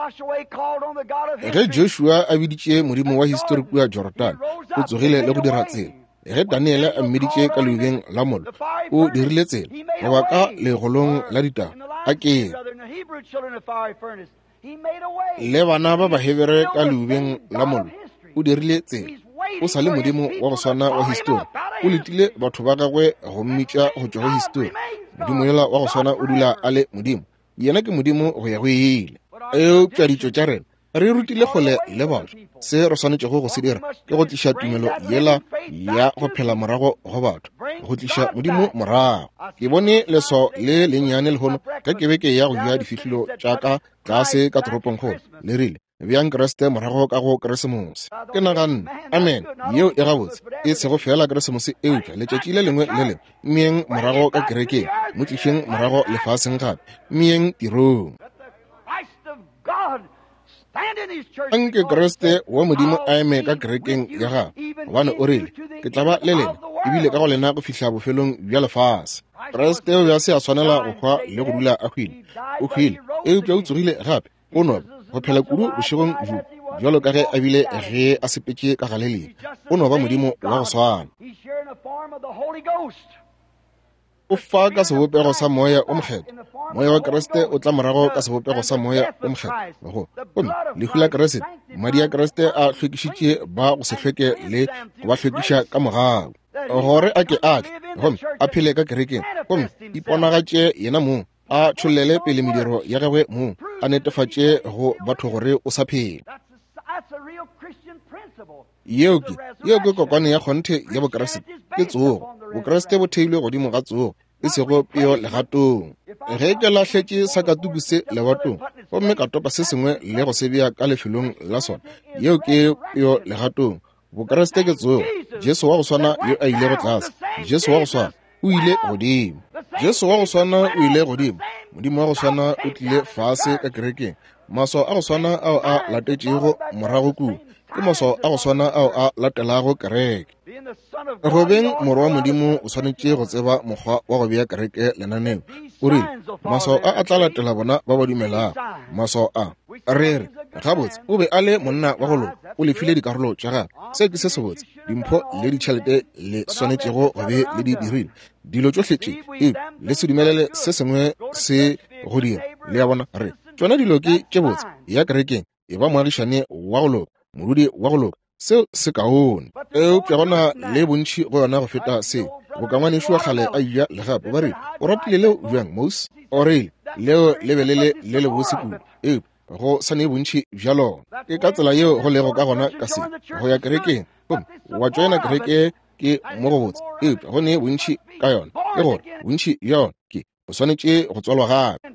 ge Joshua a biditše modimo wa histori kua Jordan o tsogile le go dira tsela ge Daniele a mmeditše ka leubeng la mollo o dirile tsela goba ka legolong la ditaba a keng le bana ba bahebere ka leubeng la mollo o dirile tsela o sa le modimo wa go swana wa histori o letile batho ba gagwe go mmitša go tšwa go histori modimo yola wa go swana o dula a le modimo yena ke modimo go ya go ile eupša ditšo tša rena re rutile kgole le batho se re swanetšego go se dira ke go tliša tumelo yela ya go phela morago go batho go tliša modimo morago ke bone leso le lennyane lehono ka kebeke ya go bja difihlelo tša ka tlase ka toropong kgolo le rile bjang Kriste morago ka go Keresemose ke naganne amen yeo e gabotse e tshego fela Keresemose eupša letšatši le lengwe le lengwe mieng morago ka kerekeng mo tlišeng morago lefaseng gape mieng tirong anke Kriste wa modimo a eme ka kerekeng ya gago gobane o rile ke tla ba le lena ebile ka go lena go fihla bofelong bja lefase Kriste o bja se a swanela go hwa le go dula a hwile o hwile eupša o tsogile gape o noba go phela kudu bošegong ju jalo ka ge a bile ge a sepetše ka galeleng o no ba modimo wa go swana o fa ka sebopego sa moya o mokgetho. Moya wa Kriste o tla morago ka sebopego sa moya o mokgetho. Go gomme lehu la Kriste, madi a Kriste a hlwekišitše ba go se hlweke le go ba hlwekiša ka morago. Gore a ke a gomme a phele ka kerekeng gomme iponagatše yena moo a tšhollele pele mediro ya gagwe moo a netefatše go batho gore o sa phela. Yeo ke yeo ke kokwane ya kgonthe ya bokreste ke tsogo. Bokreste bo theilwe godimo ga tsogo e sego peo legatong. Ge ke lahletše sakatuku se legatong gomme ka topa se sengwe le go se beya ka lefelong la sona, yeo ke peo legatong. Bokreste ke tsogo. Jesu wa go swana yo a ile go tlase. Jesu wa go swana o ile godimo. Jesu wa go swana o ile godimo. Modimo wa go swana o tlile fase ka kerekeng. Maswa a go swana ao a latetšego morago kudu ke maswa a go swana ao a latelago kereke. Gobeng morwa wa Modimo o swanetše go tseba mokgwa wa go beya kereke lenaneng. O rile maswa a a tla latela bona ba ba dumelang. Maswa a re re gabotse o be a le monna wa go loka o lefile dikarolo tša gagwe. Se ke se se botse dimpho le ditšhelete le swanetšego go be le di dirile dilo tšohle tše e le se dumelele se sengwe se go dira le ya bona re tšona dilo ke tše botse ya kerekeng e ba moagišane wa go loka morudi wa go loka seo se kaone eupša gona le bontši go yona go feta se bokangwanešiwa kgale a iya le gape ba re o ratile leo bjang mos orele leo le be le le le bose kudu e go sane bontši bjalona ke ka tsela yeo go lego ka gona ka se go ya kerekeng wa joina kereke ke mo go botse e go ne bontši ka yona ke gore bontši yona ke o swanetše go tswalwa gape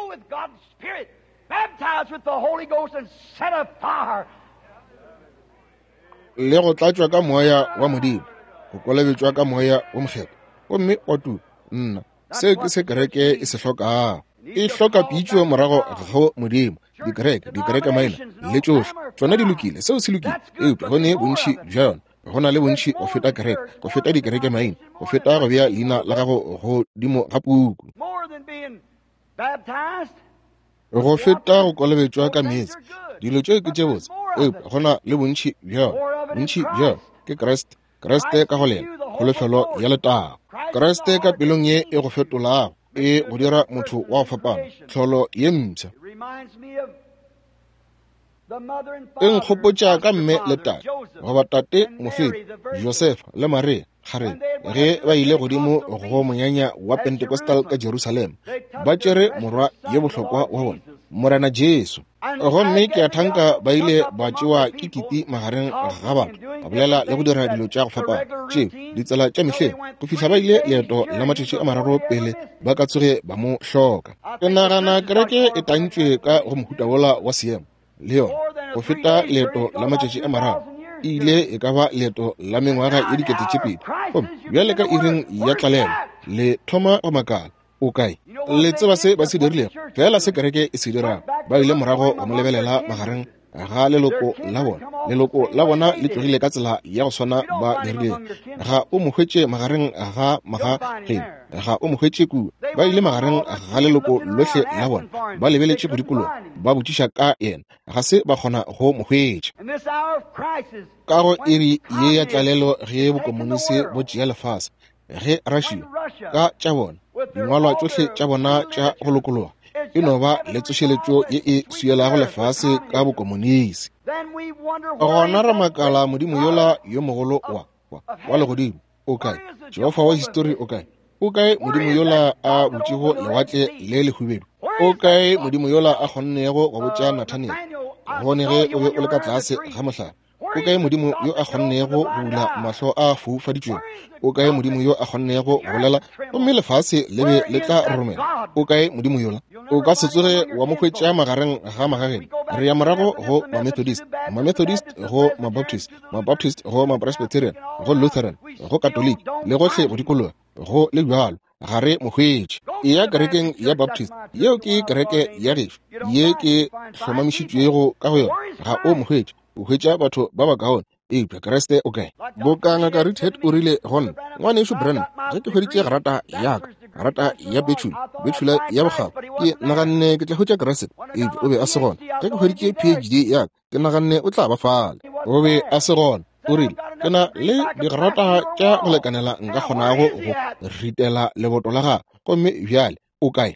le go tlatšwa ka moya wa Modimo go kolebetšwa ka moya wa mokgetho gomme wa tu nna se ke se kereke e se hlokago e hloka pitšo morago go Modimo. Dikereke dikereke maina le tšohle tšona di lokile seo se lokile eupša go ne bontši bja yona go na le bontši go feta kereke go feta dikereke maina go feta go bea leina la gago godimo ga puku go feta go kolebetšwa ka meetse dilo tšeo ke tše botse eupša go na le bontši bja yona bontši bja yona ke Kriste Kriste ka go lena kgolofelo ya letago Kriste ka pelong ye e go fetolago e go dira motho wa go fapana tlholo ye mpša e nkgopotša ka mme le tate goba tate mofeti Josefa le Maria gare ge ba ile godimo go monyanya wa Pentecostal ka Jerusalem ba tšere morwa ye bohlokwa wa bona morena Jesu gomme ke a thanka ba ile ba tšewa ke kiti magareng ga batho ba bolela le go dira dilo tša go fapana tšeo ditsela tša mehleng go fihla ba ile leeto la matšatši a mararo pele ba ka tsoge ba mo hloka. Ke nagana kereke e tantšwe ka go mohuta wola wa seemo le yona go feta leeto la matšatši a mararo e ile e ka ba leeto la mengwaga ye dikete tše pedi gomme bjale ka iring ya tlalelo le thoma go makala o kae le tseba se ba se dirilego fela se kereke e se dirang ba ile morago go mo lebelela magareng ga leloko la bona leloko la bona le tlogile ka tsela ya go swana ba dirile ga o mo hwetše magareng ga magageng ga o mo hwetše ku ba ile magareng ga leloko lohle la bona ba lebeletše godikolo ba botšiša ka yena ga se ba kgona go mo hwetša ka go iri ye ya tlalelo ge bokomonisi bo tšea lefase ge Russia ka tša bona dingwalwa tšohle tša bona tša go lokologa e no ba le tsošeletšo ye e suelago lefase ka bokomonisi gona ra makala Modimo yola yo mogolo wa wa legodimo o kae Jehova wa histori o kae o kae Modimo yola a botšego lewatle le lehubedu o kae Modimo yola a kgonnego go botša Nathanele gone ge o be o le ka tlase ga mohlala o kae Modimo yo a kgonnego go bula mahlo a foufaditšweng o kae Modimo yo a kgonnego go bolela gomme lefase le be le tla romela o kae Modimo yola o ka se tsoge wa mo hwetša magareng ga magageng re ya morago go ma-Methodist ma-Methodist go ma-Baptist ma-Baptist go ma-Presbyterian go Lutheran go Catholic le gohle go dikologa go le bjalo ga re mohwetše e ya kerekeng ya Baptist yeo ke kereke ya gešo ye ke hlomamišitšwego ka go yona ga o mohwetše o hwetša batho ba ba kaone eupša Kriste o kae bokanga Richard o rile gona ngwanešo Branham ge ke hweditše garata yaka garata ya betšhula betšhula ya bogabo ke naganne ke tla hwetša Kriste eupša o be a se gona ge ke hweditše P H D yaka ke naganne o tla ba fala o be a se gona o rile ke na le digrata tša go lekanela nka kgonago go ritela leboto la gago gomme bjale o kae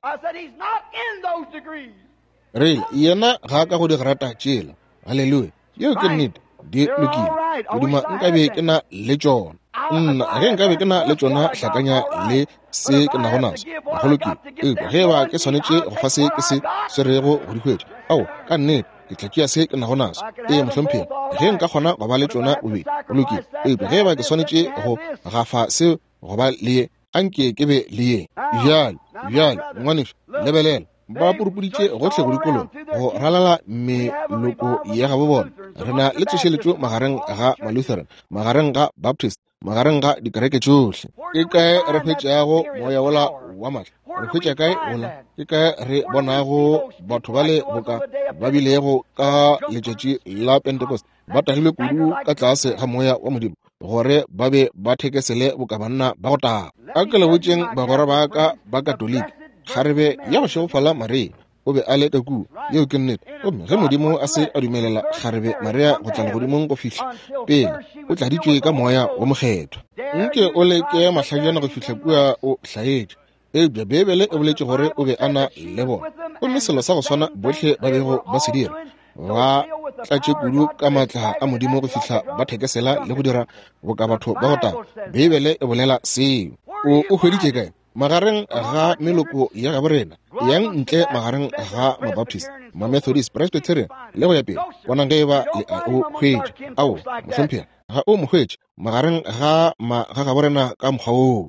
re yena ga ka go digrata tšela halleluja yeo ke nnete di lokile modimo nkabe ke na le tšona nna ge nkabe ke na le tšona hlakanya le se ke nago naso magolokile epa ge ba ke swanetše go fa se ke se swerego go dikgwedi ao ka nnete ke tlakia se ke nago naso ee mohlompheng ge nka kgona go ba le tšona o be o lokile epa ge ba ke swanetše go gafa se go ba le ye anke ke be le ye bjale bjale ngwaneso lebelela ba purupuditše gohle go dikolong go ralala meloko ya gabo bona re na le tsošeletšo magareng ga malutheran magareng ga baptist magareng ga dikereke tšohle ke kae re hwetšago moya wola wa maatla re hwetša kae wola ke kae re bonago batho ba le boka ba bilego ka letšatši la pentecost ba tagilwe kudu ka tlase ga moya wa modimo gore ba be ba thekesele boka banna ba go taba a ke le botšeng bagora ba ka ba katoliki kgarebe ya go šegofala maria o be a leta kuo yeo ke nnete gomme ge modimo a se a dumelela kgarebe maria go tla legodimong go fihla pele o tladitšwe ka moya wa mokgethwa nke o leke mahlajana go fihla kua o hlaetše eupša bebele e boletše gore o be a na le bona gomme selo sa go swana bohle ba bego ba se dira ba tlatše kudu ka maatla a modimo go fihla ba thekesela le go dira boka batho ba go taba bebele e bolela seo o hweditše kae magareng ga meloko ya ga borena yang ntle magareng ga mabaptist mamethodist presbyterian le go ya pele bona ge ba le o hwetše ao mohlomphea ga o mohwetše magareng ga ma ga ga borena ka mokgwa oo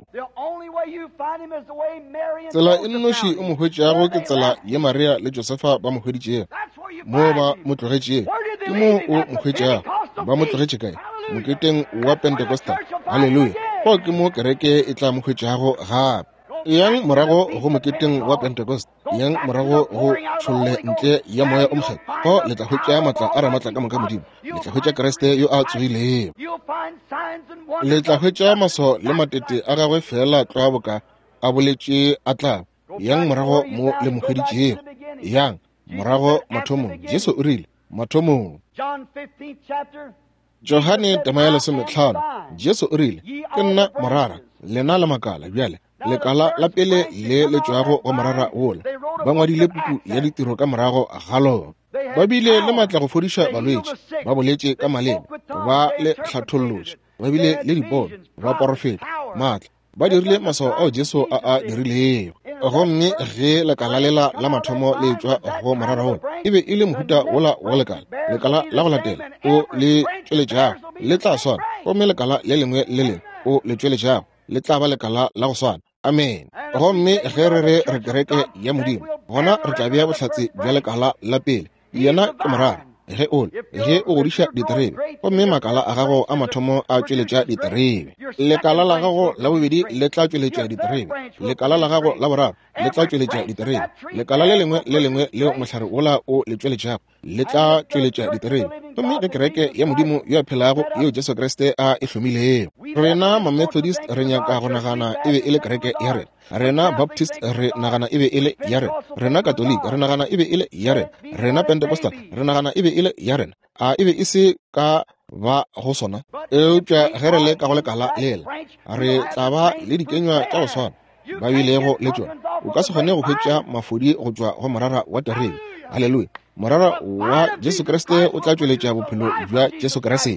tsela e nnoši o mohwetšeago ke tsela ye maria le josefa ba mohweditšea mo ba mo tlogetšee ke mo o mohwetšeago ba mo tlogetše kae moketeng wa pentecostal halleluja go ke mo kereke e tla mohwetšeago gape yang morago go moketeng wa pentecost yang morago go tšholle ntle ya moya o mokgethwa go le tla hwetša maatla a re maatla ka moka modimo le tla hwetša kreste yo a tsogilego le tla hwetša maso le matete a gagwe fela tloa boka a boletše a tla yang morago mo le mohweditšego yang morago mathomong jesu o rile mathomong johane tema ya lesomehlano jesu o rile ke nna morara lena la makala bjale lekala la pele le le tšwago go morara ola ba ngwadile puku ya ditiro ka morago ga lona ba bile le maatla go fodiša balwetši ba boletše ka maleme ba le hlatholloši ba bile le dipono ba porofeta maatla ba dirile maswao ao jesu a a dirilego gomme ge lekala lela la mathomo le tšwa go morara ola e be e le mohuta wola wa lekala lekala la go latela o le tšweletšago le tla swana gomme lekala le lengwe le lengwe o le tšweletšago le tla ba lekala la go swana amen gomme ge re re re kereke ya modimo gona re tla bea bohlatse bja lekala la pele yena ke morara ge o ge o godiša diterebe gomme makala a gago a mathomo a tšweletša diterebe lekala la gago la bobedi le tla tšweletša diterebe lekala la gago la boraro le tla tšweletša diterebe lekala le lengwe le lengwe le mohlare ola o le tšweletšago le tla tšweletša diterebe gomme ge kereke ya modimo yo a phelago yeo jesu kriste a e hlomilego rena mamethodist re nyaka go nagana e be e le kereke ya rena rena baptist re nagana e be e le ya rena rena catholic re nagana e be e le ya rena rena pentecostal re nagana e be e le ya rena a e be e se ka ba go sona eupša ge re le ka go lekala lela re tla ba le dikenywa tša go swana ba bilego le tšona o ka se kgone go hwetša mafodi go tšwa go morara wa terebe halleluja morara wa jesu kriste o tla tšweletša bophelo bja jesu kriste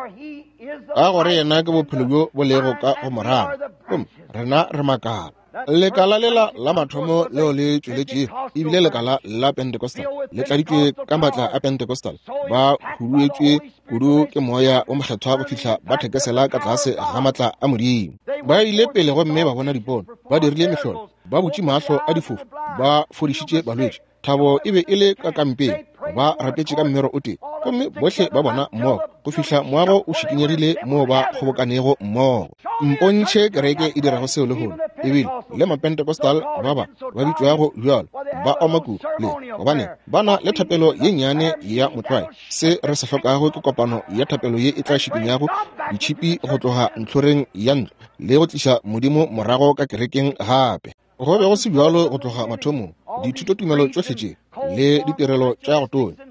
a gore yena ke bophelo bjo bo lego ka go morara rena re makala lekala lela la mathomo leo le tšweletšego ebile lekala la pentecostal le tladitšwe ka maatla a pentecostal ba huruetšwe kudu ke moya o mokgethwa go fihla ba thekesela ka tlase ga maatla a modimo ba ile pele gomme ba bona dipono ba dirile mehlolo ba botše mahlo a difofu ba fodišitše balwetši thabo e be e le ka kampeng ba rapetše ka mmero o tee gomme bohle ba bona mmogo go fihla moago o šikinyegile moo ba kgobokanego mmogo mpontšhe kereke e dirago seo le gona ebile le mapentekostal ba ba ba bitšwago bjalo ba omaku le gobane ba na le thapelo ye nnyane ya motlwae se re se hlokago ke kopano ya thapelo ye e tla šikinyago ditšhipi go tloga ntlhoreng ya ntlo le go tliša modimo morago ka kerekeng gape go be go se bjalo go tloga mathomong dithuto tumelo tšohle tše le ditirelo tša go tona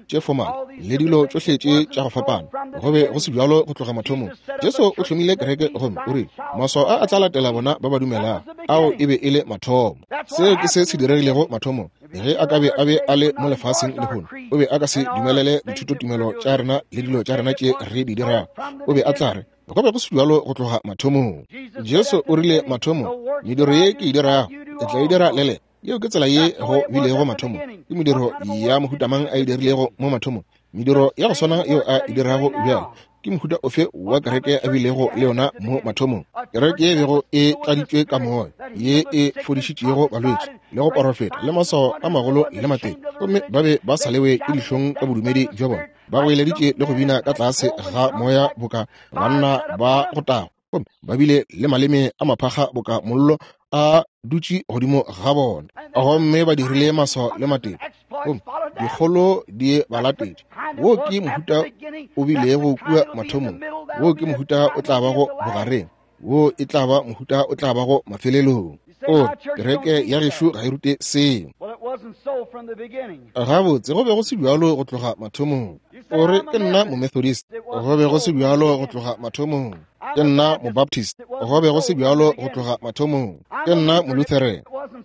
tše formal le dilo tšohle tše tša go fapana go be go se bjalo go tloga mathomong. Jesu o hlomile kereke gomme o re maswa a a tla latela bona ba ba dumelang ao e be e le mathomo. Seo ke se se diregilego mathomong ge a ka be a be a le mo lefaseng le gono o be a ka se dumelele dithutotumelo tša rena le dilo tša rena tše re di dirang. O be a tla re go be go se bjalo go tloga mathomong. Jesu o rile mathomong mediro ye ke e dirago e tla e dira lele yeo ke tsela ye go bilego mathomong ke mediro ya mohutamang a e dirilego mo mathomong. Mediro ya go swana yo a e dirago bjalo ke mohuta ofe wa kereke a bilego le yona mo mathomong. Kereke ye bego e tladitšwe ka moya ye e fodišitšego balwetši le go porofeta le masao a magolo le mateng gomme ba be ba salewe ke dihlong ka bodumedi bja bona. Ba go eleditše le go bina ka tlase ga moya boka banna ba go tago gomme ba bile le maleme a maphaga boka mollo a dutše godimo ga bona gomme ba dirile masao le mateng gomme dikgolo di ba latetše. Wo ke mohuta o bilego kua mathomong, wo ke mohuta o tla ba go bogareng, wo e tla ba mohuta o tla ba go mafelelong. O kereke ya gešo ga e rute seo gabotse go be go se bjalo go tloga mathomong. O re ke nna mo Methodist go be go se bjalo go tloga mathomong. Ke nna mo Baptist go be go se bjalo go tloga mathomong. Ke nna mo Lutheran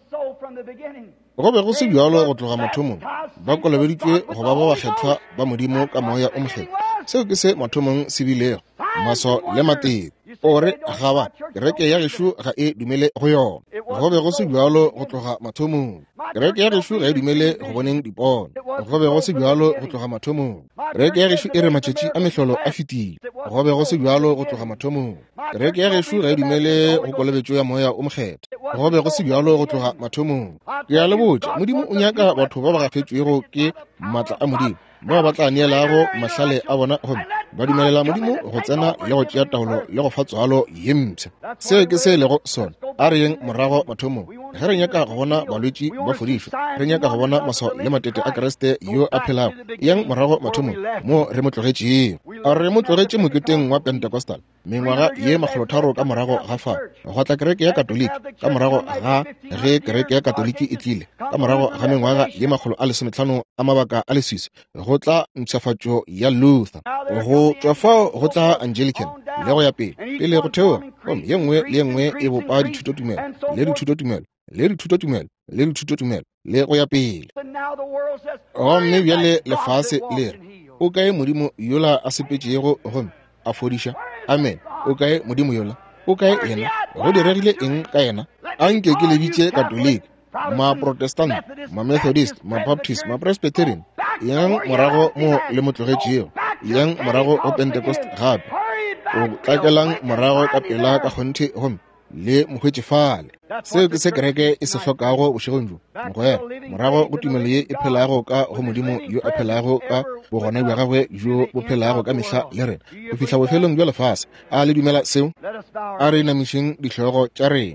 go be go se bjalo go tloga mathomong. Ba kolobeditšwe go ba ba ba kgethwa ba modimo ka moya o mokgethwa. Seo ke se mathomong se bilego maso le mateng. O re gaba kereke ya gešo ga e dumele go yona go be go se bjalo go tloga mathomong. Kereke ya gešo ga e dumele go boneng dipono go be go se bjalo go tloga mathomong. Kereke ya gešo e re matšatši a mehlolo a fetile go be go se bjalo go tloga mathomong. Kereke ya gešo ga e dumele go kolobetšo ya moya o mokgethwa go be go se bjalo go tloga mathomong. Ke a le botša modimo o nyaka batho ba ba gafetšwego ke maatla a modimo ba ba tla neelago mahlale a bona gomme ba dumelela modimo go tsena le go tšea taolo le go fa tswalo ye mpšha. Seo ke se lego sona a re yeng morago mathomong ge re nyaka go bona balwetši ba fodišwa re nyaka go bona masao le matete a Kriste yo a phelago yeng morago mathomong mo re mo tlogetšego. A re mo tlogetše moketeng wa Pentecostal mengwaga ye makgolotharo ka morago ga fa go tla kereke ya katoliki ka morago ga ge kereke ya katoliki e tlile ka morago ga mengwaga ye makgolo a lesomehlano a mabaka a leswisi go tla mpšhafatšo ya Luther go tšwa fao go tla Anglican le go ya pele pele go theoga gomme ye nngwe le ye nngwe e bopa dithutotumelo le dithutotumelo le dithutotumelo le dithutotumelo le go ya pele. Gomme bjale lefase le re o kae modimo yola a sepetšego gomme a fodiša. Amen. O kae modimo yola o kae yena go diregile eng ka yena a nke ke lebitše katoliki ma Protestant ma Methodist ma Baptist ma Presbyterian yang morago mo le motlogetšego yang morago o Pentecost gape o tlakelang morago ka pela ka kgonthe gomme le mohwetšefale. Seo ke se kereke e se hlokago bošegong jo mogwera morago go tumelo ye e phelago ka go modimo yo a phelago ka bogona bja gagwe jo bo phelago ka mehla le rena go fihla bofelong bja lefase. A le dumela seo a re namišeng ditlhogo tša rena.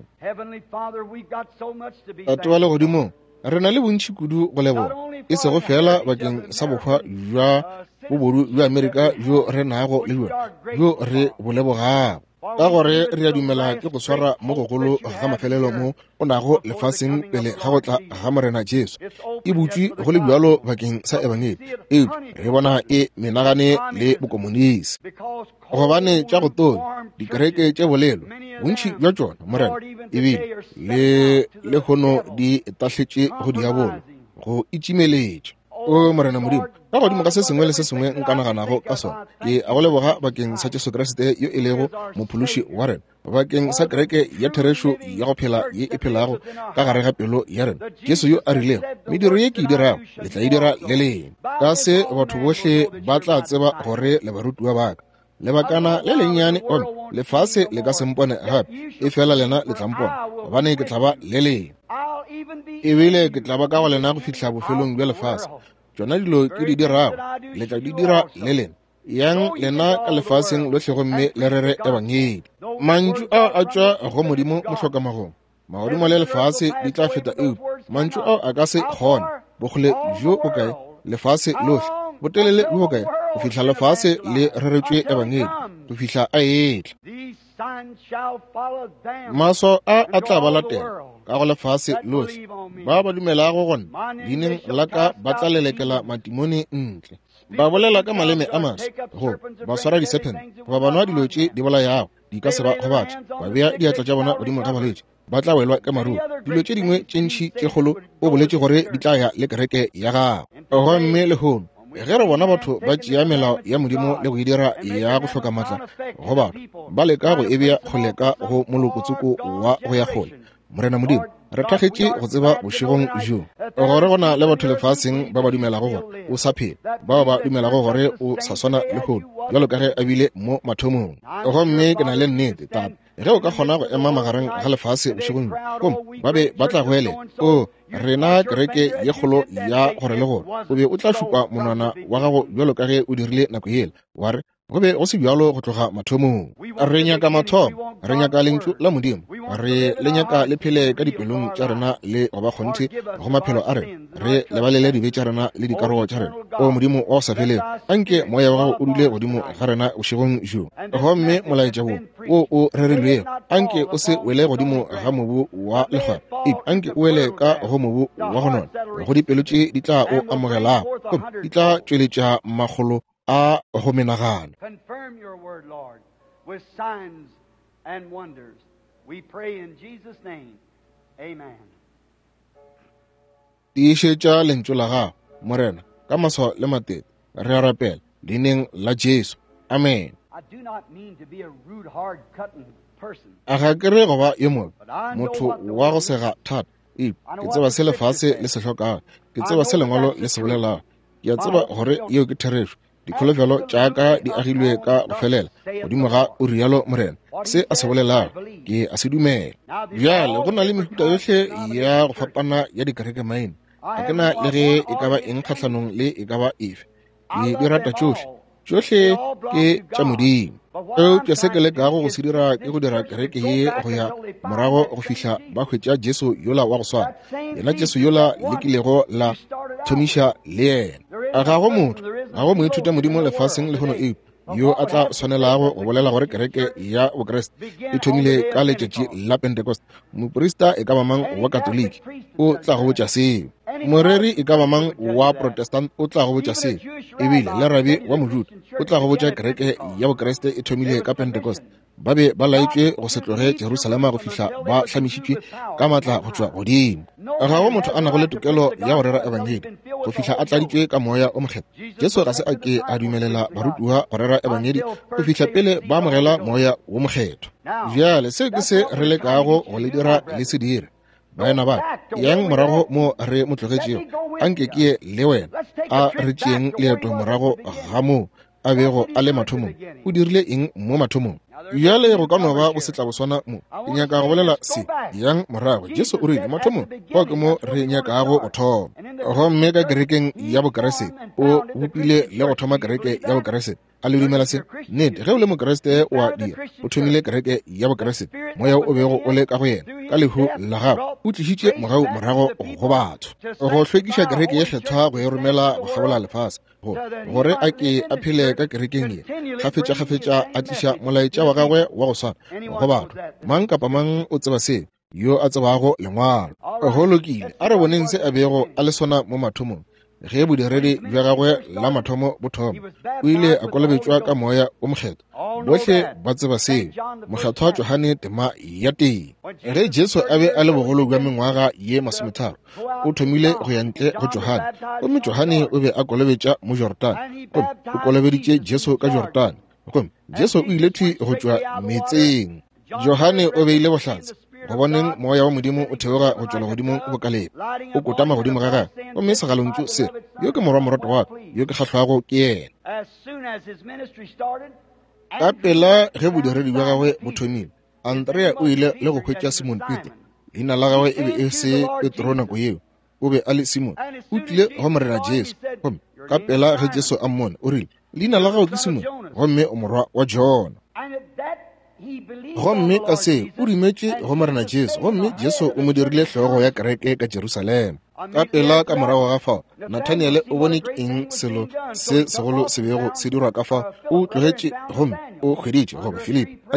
Batho ba le godimo re na le bontši kudu go leboga e sego fela bakeng sa bokgwa jwa bobodu bja Amerika jo re nago le jona jo re bo lebogago ka gore re a dumela ke go swara mo gogolo ga mafelelo mo o nago lefaseng pele ga go tla ga morena Jesu. E butšwe go le bjalo bakeng sa ebangeli e re bona e menagane le bokomonisi gobane tša go tone dikereke tše bolelo bontši bja tšona morena ebile le le kgono di tahletše go diabolo go itšimeletša. O morena modimo ka godimo ka se sengwe le se sengwe nka naganago ka sona ke a go leboga bakeng sa Jesu Kriste yo e lego mophološi wa rena bakeng sa kereke ya therešo ya go phela ye e phelago ka gare ga pelo ya rena. Jesu yo a rilego mediro ye ke e dirago le tla e dira le lena ka se batho bohle ba tla tseba gore le barutiwa baka lebakana le lennyane one lefase le ka sempone gape e fela lena le tla mpona gobane ke tla ba le lena ebile ke tla ba ka go lena go fitlha bofelong bja lefase. Tšona dilo ke di dirago le tla di dira le lena yang lena ka lefaseng lotlhe gomme le rere ebangedi. Mantšu a a tšwa go modimo mohlokamagong magodimo le lefase di tla feta eup mantšu a a ka se kgone bogole jo o kae lefase lotlhe botelele jo o kae go fitlha lefase le reretšwe ebangedi go fitlha a etla. maso a a tla ba latela ka go lefase lotlhe ba ba dumelago gona dineng la ka ba tla lelekela matimone ntle ba bolela ka maleme a mase go ba swara disepene ba banwa dilo tše di bolayago di ka se ba gobatša ba bea diatla tša bona godimo ga balwetši ba tla welwa ka maru dilo tše dingwe tše ntšhi tše kgolo o boletše gore di tla ya le kereke ya gago gomme lehono ge re bona batho ba tšea melao ya modimo le go e dira ya go hloka maatla go batho ba leka go e bea go leka go molokotsoko wa go ya kgole morena modimo re thakgetše go tseba bošegong jo gore go na le batho lefaseng ba ba dumelago gore o sa phela bao ba dumelago gore o sa swana le kgono jalo ka ge a bile mo mathomong gomme ke na le nnete taba ge o ka kgona go ema magareng ga lefase bošegong kom ba be ba tla go ele o rena kereke ye kgolo ya gore le gore o be o tla šupa monwana wa gago jalo ka ge o dirile nako yela wa re go be go se bjalo go tloga mathomong re nyaka mathomo re nyaka lentšu la modimo re le nyaka le phele ka dipelong tša rena le go ba kgonthe go maphelo a rena re lebalele dibe tša rena le dikarogo tša rena o modimo wa go sa feleng anke moya wa gago o dule godimo ga rena bošegong jo gomme molaetša wo o o rerilwego anke o se wele godimo ga mobu wa legwana ep anke o wele ka go mobu wa go nona go dipelo tše di tla o amogelago di tla tšweletša magolo a go menagana. Confirm your word, Lord, with signs and wonders. We pray in Jesus' name. Amen. Tiišetša lentšu la gago morena ka maswa le matete re rapela dineng la Jesu. Amen. I do not mean to be a rude, hard-cutting person. A ga ke re go ba yo mongwe motho wa go sega thata e ke tseba se lefase le se hlokago ke tseba se lengwalo le se bolelago ke a tseba gore yeo ke therešo dikholofelo tšaka di agilwe ka go felela godimo ga o rialo morena se a se bolelago ke a se dumela bjale go na le mehuta yotlhe ya go fapana ya dikereke maine ga ke na le ge e ka ba eng kgatlhanong le e ka ba efe ke di rata tšotlhe tšotlhe ke tša modimo eo ke se ke lekago go se dira ke go dira kereke ye go ya morago go fihla ba hwetša Jesu yola wa go swana yena Jesu yola le kilego la thomiša le yena a ga go motho ga go moithuta modimo lefaseng le gono eo yo a tla tshwanelago go bolela gore kereke ya bokreste e thomile ka letšatši la pentecost moporista e ka ba mang wa katoliki o tla go botša seo moreri e ka ba mang wa protestant o tla go botša seo ebile le rabi wa mojuda o tla go botša kereke ya bokreste e thomile ka pentecost ba be ba laetšwe go se tloge jerusalema go fihla ba hlamišitšwe ka matla go tšwa godimo ga go motho a nago le tokelo ya go rera ebangeli go fihla a tladitšwe ka moya o mokgetho Jesu ga se a ke a dumelela barutiwa go rera ebangeli go fihla pele ba amogela moya wo mokgetho bjale seo ke se re lekago go le dira le se dire baena ba yang morago mo re motlogetšego anke ke ye le wena a re tšeeng leeto morago ga moo a bego a le mathomong o dirile eng mo mathomong bjale go ka no ba go setla boswana mo ke nyaka go bolela se yang morago Jesu o rile mathomong go ke mo re nyakago go thoma gomme ka kerekeng ya bokerese o bopile le go thoma kereke ya bokerese a le dumela se nnete ge o le mokeresete wa dira o thomile kereke ya bokeresete moya o bego o le ka go yena ka lehu la gago o tlišitše mogau morago go batho go hlwekiša kereke ye kgethwa go e romela go gabola lefase gore a ke a phele ka kerekeng ye gafetša-gafetša a tliša molaetša wa gagwe wa go swana go batho mang kapa mang o tseba se yo a tsebago lengwalo go lokile a re boneng se a bego a le sona mo mathomong ge bodiredi bja gagwe la mathomo bo thoma o ile a kolobetšwa ka moya o mokgetho bohle ba tseba seo mokgetho wa Johane tema ya teng ge Jesu a be a le bogolo bja mengwaga ye masometharo o thomile go ya ntle go Johane gomme Johane o be a kolobetša mo Jordane o kolobeditše Jesu ka Jordane gomme Jesu o ile thwi go tšwa metseng Johane o beile bohlatse go boneng moya wa modimo o theoga go tšwela godimo o bokaleng o kotama godimo ga gagwe gomme segalontšu se yo ke morwa morato wa yo ke kgahlwago ke yena ka pela ge bodiredi bja gagwe bo thomile Andrea o ile le go hwetša Simon Peter leina la gagwe e be e se Petro nako yeo o be a le Simon o tlile go morena Jesu gomme ka pela ge Jesu a mmone o rile leina la gago ke Simon gomme o morwa wa Jona gomme ka se o rimetše go morena Jesu gomme Jesu o mo dirile hlogo ya kereke ka Jerusalema ka pela ka morago ga fao Nathaniele o bone eng selo se segolo se bego se dirwa ka fa o tlogetše gomme o hweditše goba Filipi a kere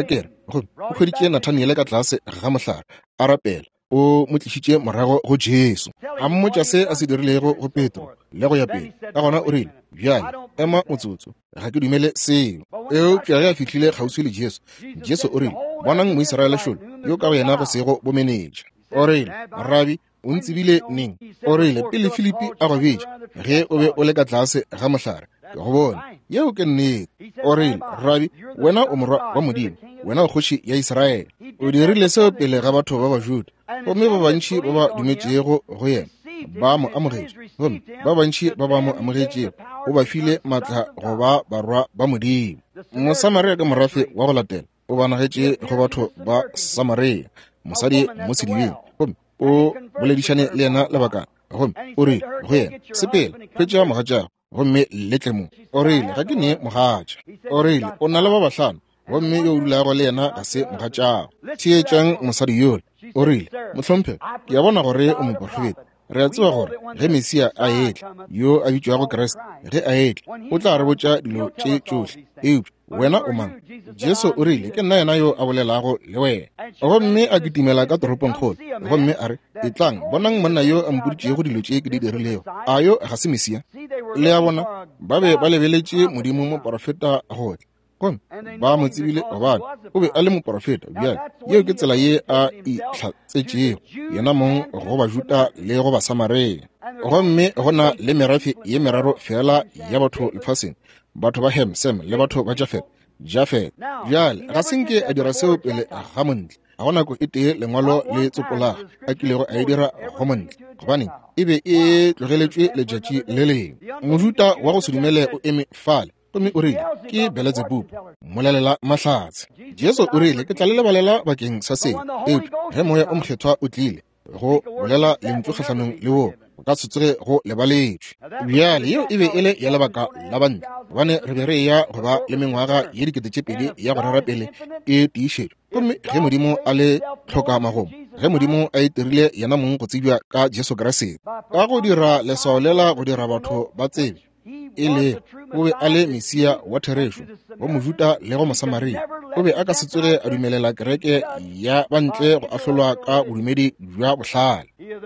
go o khweditse Nathaniel ka tlase ga mohlare a rapela o motlišitše morago go Jesu a mmotša se a se dirilego go Petro le go ya pele ka gona o rile bjale ema motsotso ga ke dumele seo eo ke a fihlile kgauswi le Jesu Jesu o rile bonang Moiseraele šolo yo ka go yena go sego bomenetša o rile Rabi o ntsebile neng o rile pele Filipi a go bitša ge o be o le ka tlase ga mohlare ke go bona yeo ke nnete o rile Rabi wena o morwa wa Modimo wena o kgoši ya Iseraele o dirile seo pele ga batho ba Bajuda gomme ba bantši ba ba dumetšego go yena ba mo amogetše gomme ba bantši ba ba mo amogetšego o ba file maatla go ba barwa ba Modimo Mosamaria ka morafe wa go latela o banagetše go batho ba Samaria mosadi mo sedibeng gomme o boledišane le yena lebakana gomme o rile go yena sepela hwetša mogatšago gomme letle mo o rile ga ke ne mogatša o rile o na le ba bahlano gomme yo o dulago le yena ga se mogatšago theetšang mosadi yole o rile mohlompe ke a bona gore o moprofeta re a tseba gore ge Mesia a etla yo a bitšwago Kriste ge a etla o tla re botša dilo tše tšohle eupša wena o mang Jesu o rile ke nna yena yo a bolelago le wena gomme a kitimela ka toropong kgolo gomme a re etlang bonang monna yo a mpoditšego dilo tše ke di dirilego a yo ga se Mesia le a bona ba be ba lebeletše Modimo moprofeta gohle gomme ba mo tsebile gobane o be a le moprofeta bjale yeo ke tsela ye a itlhatsetšego yena mong go Bajuda le go Basamaria gomme go na le merafe ye meraro fela ya batho lefaseng batho ba Hem Sem le batho ba Jafet Jafet bjale ga senke a dira seo pele ga montle ga go nako e tee lengwalo le tsopolaga a kilego a e dira go montle gobane e be e tlogeletšwe letšatši le lengwe Mojuda wa go se dumele o eme fale gomme o rile ke Belzebub molelela mahlatse Jesu o rile ke tla le lebalela bakeng sa seo eupša ge moya o mokgethwa o tlile go bolela lentswe kgahlanong le wo o ka se tsoge go lebaletšwe bjale yeo e be e le ya lebaka la bantle gobane re be re ya go ba le mengwaga ye dikete tše pedi ya go rera pele e tiišetšwe gomme ge Modimo a le tlhoka magomo ge Modimo a itirile yena mong go tsebja ka Jesu Kriste ka go dira leswao lela go dira batho ba tsebe e le o be a le Mesia wa therešo wa Mojuda le go Mosamaria o be a ka se tsoge a dumelela kereke ya bantle go ahlolwa ka bodumedi bja bohlale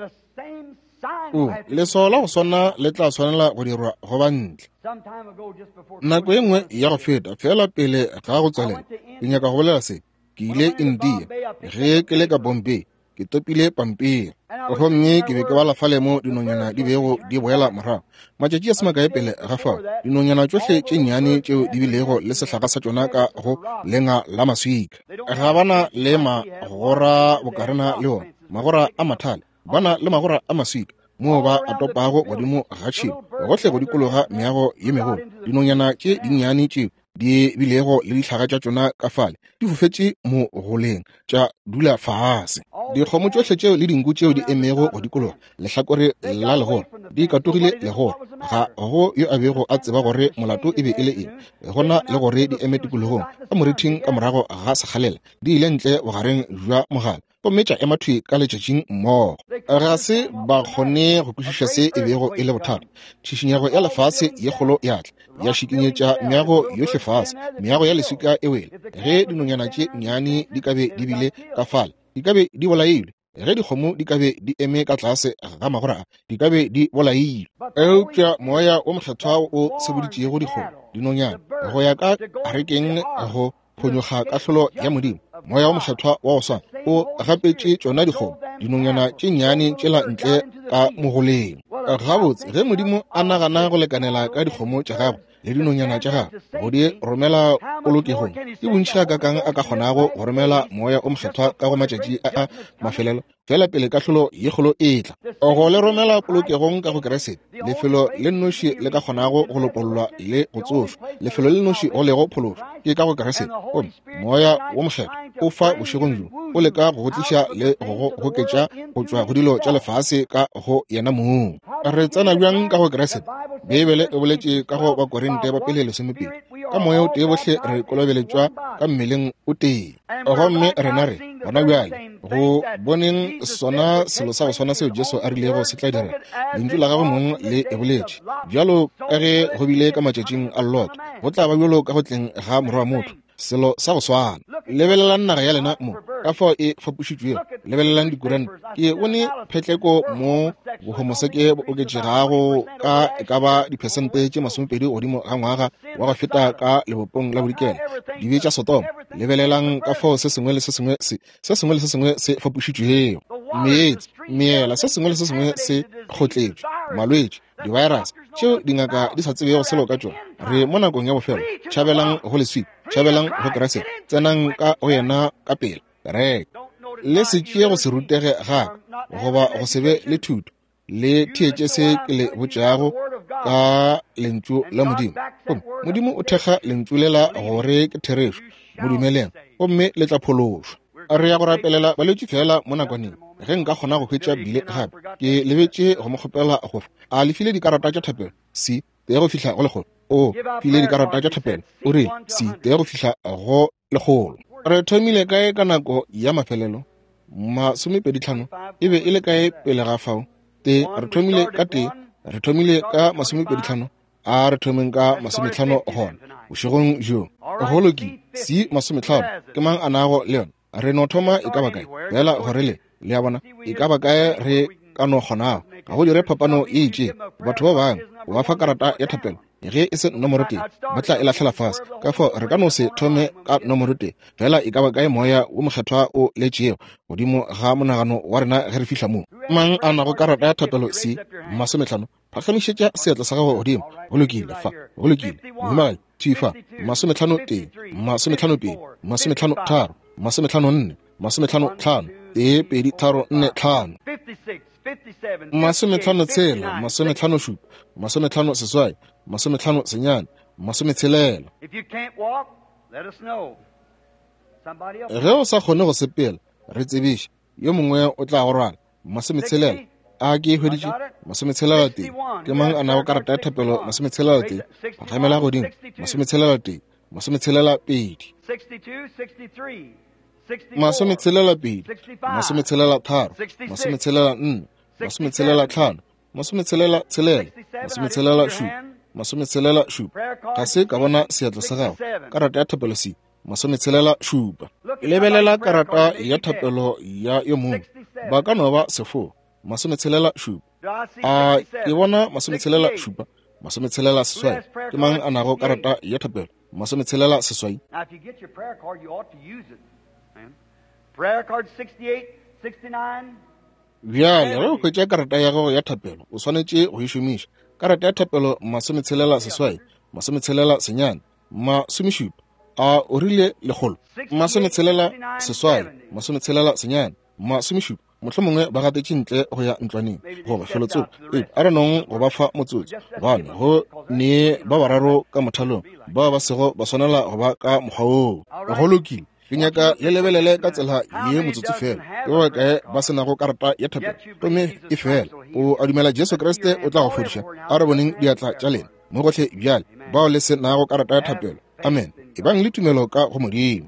o leswao la go swana le tla swanela go dirwa go bantle nako e nngwe ya go feta fela pele ga go tswalela ke nyaka go bolela se ke ile India ge ke le ka Bombay ke topile pampiri gomme ke be ke bala fale mo dinonyana di bego di boela morago matšatši a se makae pele ga fao dinonyana tšohle tše nnyane tšeo di bilego le sehlaga sa tšona ka go lenga la maswika ga bana le magora bokarena le ona magora a mathale bana le magora a maswika moo ba a topago godimo ga tšhilo gohle go dikologa meago ye megolo dinonyana tše dinnyane tšeo di bilego le dihlaga tša tšona ka fale di fofetše mo goleng tša dula fase dikgomo tšohle tšeo le dinku tšeo di emego go dikologa lehlakore la legoro di katogile legoro ga go yo a bego a tseba gore molato e be e le eng gona le gore di eme tikologong ka morithing ka morago ga sekgalela di ile ntle bogareng jwa mogala gomme tša emathwi ka letšatšing mmogo ga se ba kgone go kwešiša se e bego e le bothata tšhišinyego ya lefase ye kgolo ya tla ya šikinyetša meago yohle fase meago ya leswika e wele ge dinonyana tše nnyane di kabe di bile ka fale di kabe di bolailwe ge dikgomo di kabe di eme ka tlase ga magora a di kabe di bolailwe eupša moya o mokgethwa o seboditšego dikgomo dinonyana go ya ka arekeng go phonyoga kahlolo ya Modimo moya o mokgethwa wa go swana o gapetše tšona dikgomo dinonyana tše nnyane tšela ntle ka mogoleng gabotse ge Modimo a nagana go lekanela ka dikgomo tša gagwe le dinonyana tša gagwe go di romela polokegong ke bontšhi ka kang a ka kgonago go romela moya o mokgethwa ka go matšatši a mafelelo fela pele kahlolo ye kgolo e tla go le romela polokegong ka go Keresete lefelo le nnoši le ka kgonago go lopololwa le go tsošwa lefelo le nnoši go lego phološo ke ka go Keresete gomme moya wo mokgethwa o fa bošegong jo o leka go go tliša le go goketša go tšwa go dilo tša lefase ka go yena mong re tsena bjang ka go Keresete Bibele e boletše ka go Bakorinte ba pele lesomepedi ka moya o tee bohle re kolobeletšwa ka mmeleng o tee gomme rena re gona bjale go boneng sona selo sa go swana seo Jesu a rilego se tla dira lentšu la gagwe mong le e boletše bjalo ka ge go bile ka matšatšing a Lot go tla ba bjalo ka go tleng ga morwa wa motho selo sa go swana. Lebelelang naga ya lena mo ka fao e fapušitšwego, lebelelang dikuranta ke bone phetleko mo bohomoseke bo oketšegago ka e ka ba dipersente tše masomepedi godimo ga ngwaga wa go feta ka lebopong la bodikela. Dibe tša Sodoma, lebelelang ka fao se sengwe le se sengwe se se sengwe le se sengwe se fapušitšwego. Meetse, meela, se sengwe le se sengwe se kgotletšwe, malwetši, di-virus tšeo dingaka di sa tsebego selo ka tšona. Re mo nakong ya bofelo, tšhabelang go leswip, tšhabelang go keresete, tsenang ka go yena ka pele, bereka. Le se tšee go se rutege gape, goba go se be le thuto, le theetše se ke le botšeago ka lentšu la Modimo. Modimo o thekga lentšu le la gore ke therešo, modumeleng, gomme le tla phološwa. Re ya go rapelela balwetši fela mo nakwaneng. Ge nka kgona go hwetša bile gape, ke lebetše go mo kgopela gore a lefile dikarata tša thapelo, si tee go fihla go lekgolo. O file dikarata tša thapelo, o re si tee go fihla go lekgolo. Re thomile kae ka nako ya mafelelo, masomepedi tlhano, e be e le kae pele ga fao. Te re thomile ka tee, re thomile ka masomepedi tlhano, a re thomeng ka masometlhano gona bošegong jo. Goloki si masometlhano ke mang a nago le yona. Re no thoma e ka ba kae fela gore le le a bona e ka ba kae re ka no kgonago ga go dire phapano e itše. Batho ba bangwe ba fa karata ya thapelo ge e se nomoro tee ba tla e latlhela fase ka fao re ka no se thome ka nomoro tee fela e ka ba kae moya o mokgethwa o letšeo godimo ga monagano wa rena ge re fihla moo. Mang a nago karata ya thapelo si masometlhano phatlamišetša seatla sa gago godimo. Go lokile fa, go lokile mohumagadi thifa masometlhano tee masometlhano pedi masometlhano tharo masometlhano nne masometlhano tlhano tee pedi tharo nne tlhano masometlhano tshela masometlhano šupa masometlhano seswai masometlhano senyane masometshelela. Ge o sa kgone go sepela re tsebiše yo mongwe o tla go rwala. Masometshelela a ke e hweditše masometshelela tee ke mang a nago karata ya thapelo masometshelela tee phagamela godimo masometshelela tee masometshelela pedi masometshelela pedi masometshelela tharo masometshelela nne masometshelela tlhano masometshelela tshelela masometshelela šupa masometshelela šupa. Ga se ka bona seatla sa gago karata ya thapelo si masometshelela šupa. Lebelela karata ya thapelo ya yo mongwe ba ka no ba sefo masometshelela šupa. A ke bona masometshelela šupa masometshelela seswai ke mang a nago karata ya thapelo masometshelela seswai. Bjale ge o hwetša karata ya gago ya thapelo o swanetše go e šomiša. Karata ya thapelo masometshelela seswai masometshelela senyane masomešupa. A o rile lekgolo masometshelela seswai masometshelela senyane masomešupa. Mohlho mongwe ba gatetše ntle go ya ntlwaneng goba felotso e a re nong go ba fa motsotso gane go ne ba bararo ka mothalong ba ba sego ba swanela go ba ka mokgwa oo. Go lokile ke nyaka le lebelele ka tsela ye motsotso fela yo ba kae ba senago karata ya thapelo tome e fela. O a dumela Jesu Kriste o tla go fodiša a re boneng diatla tša lena mo gotlhe bjale bao le senago karata ya thapelo. Amen. E bang le tumelo ka go Modimo.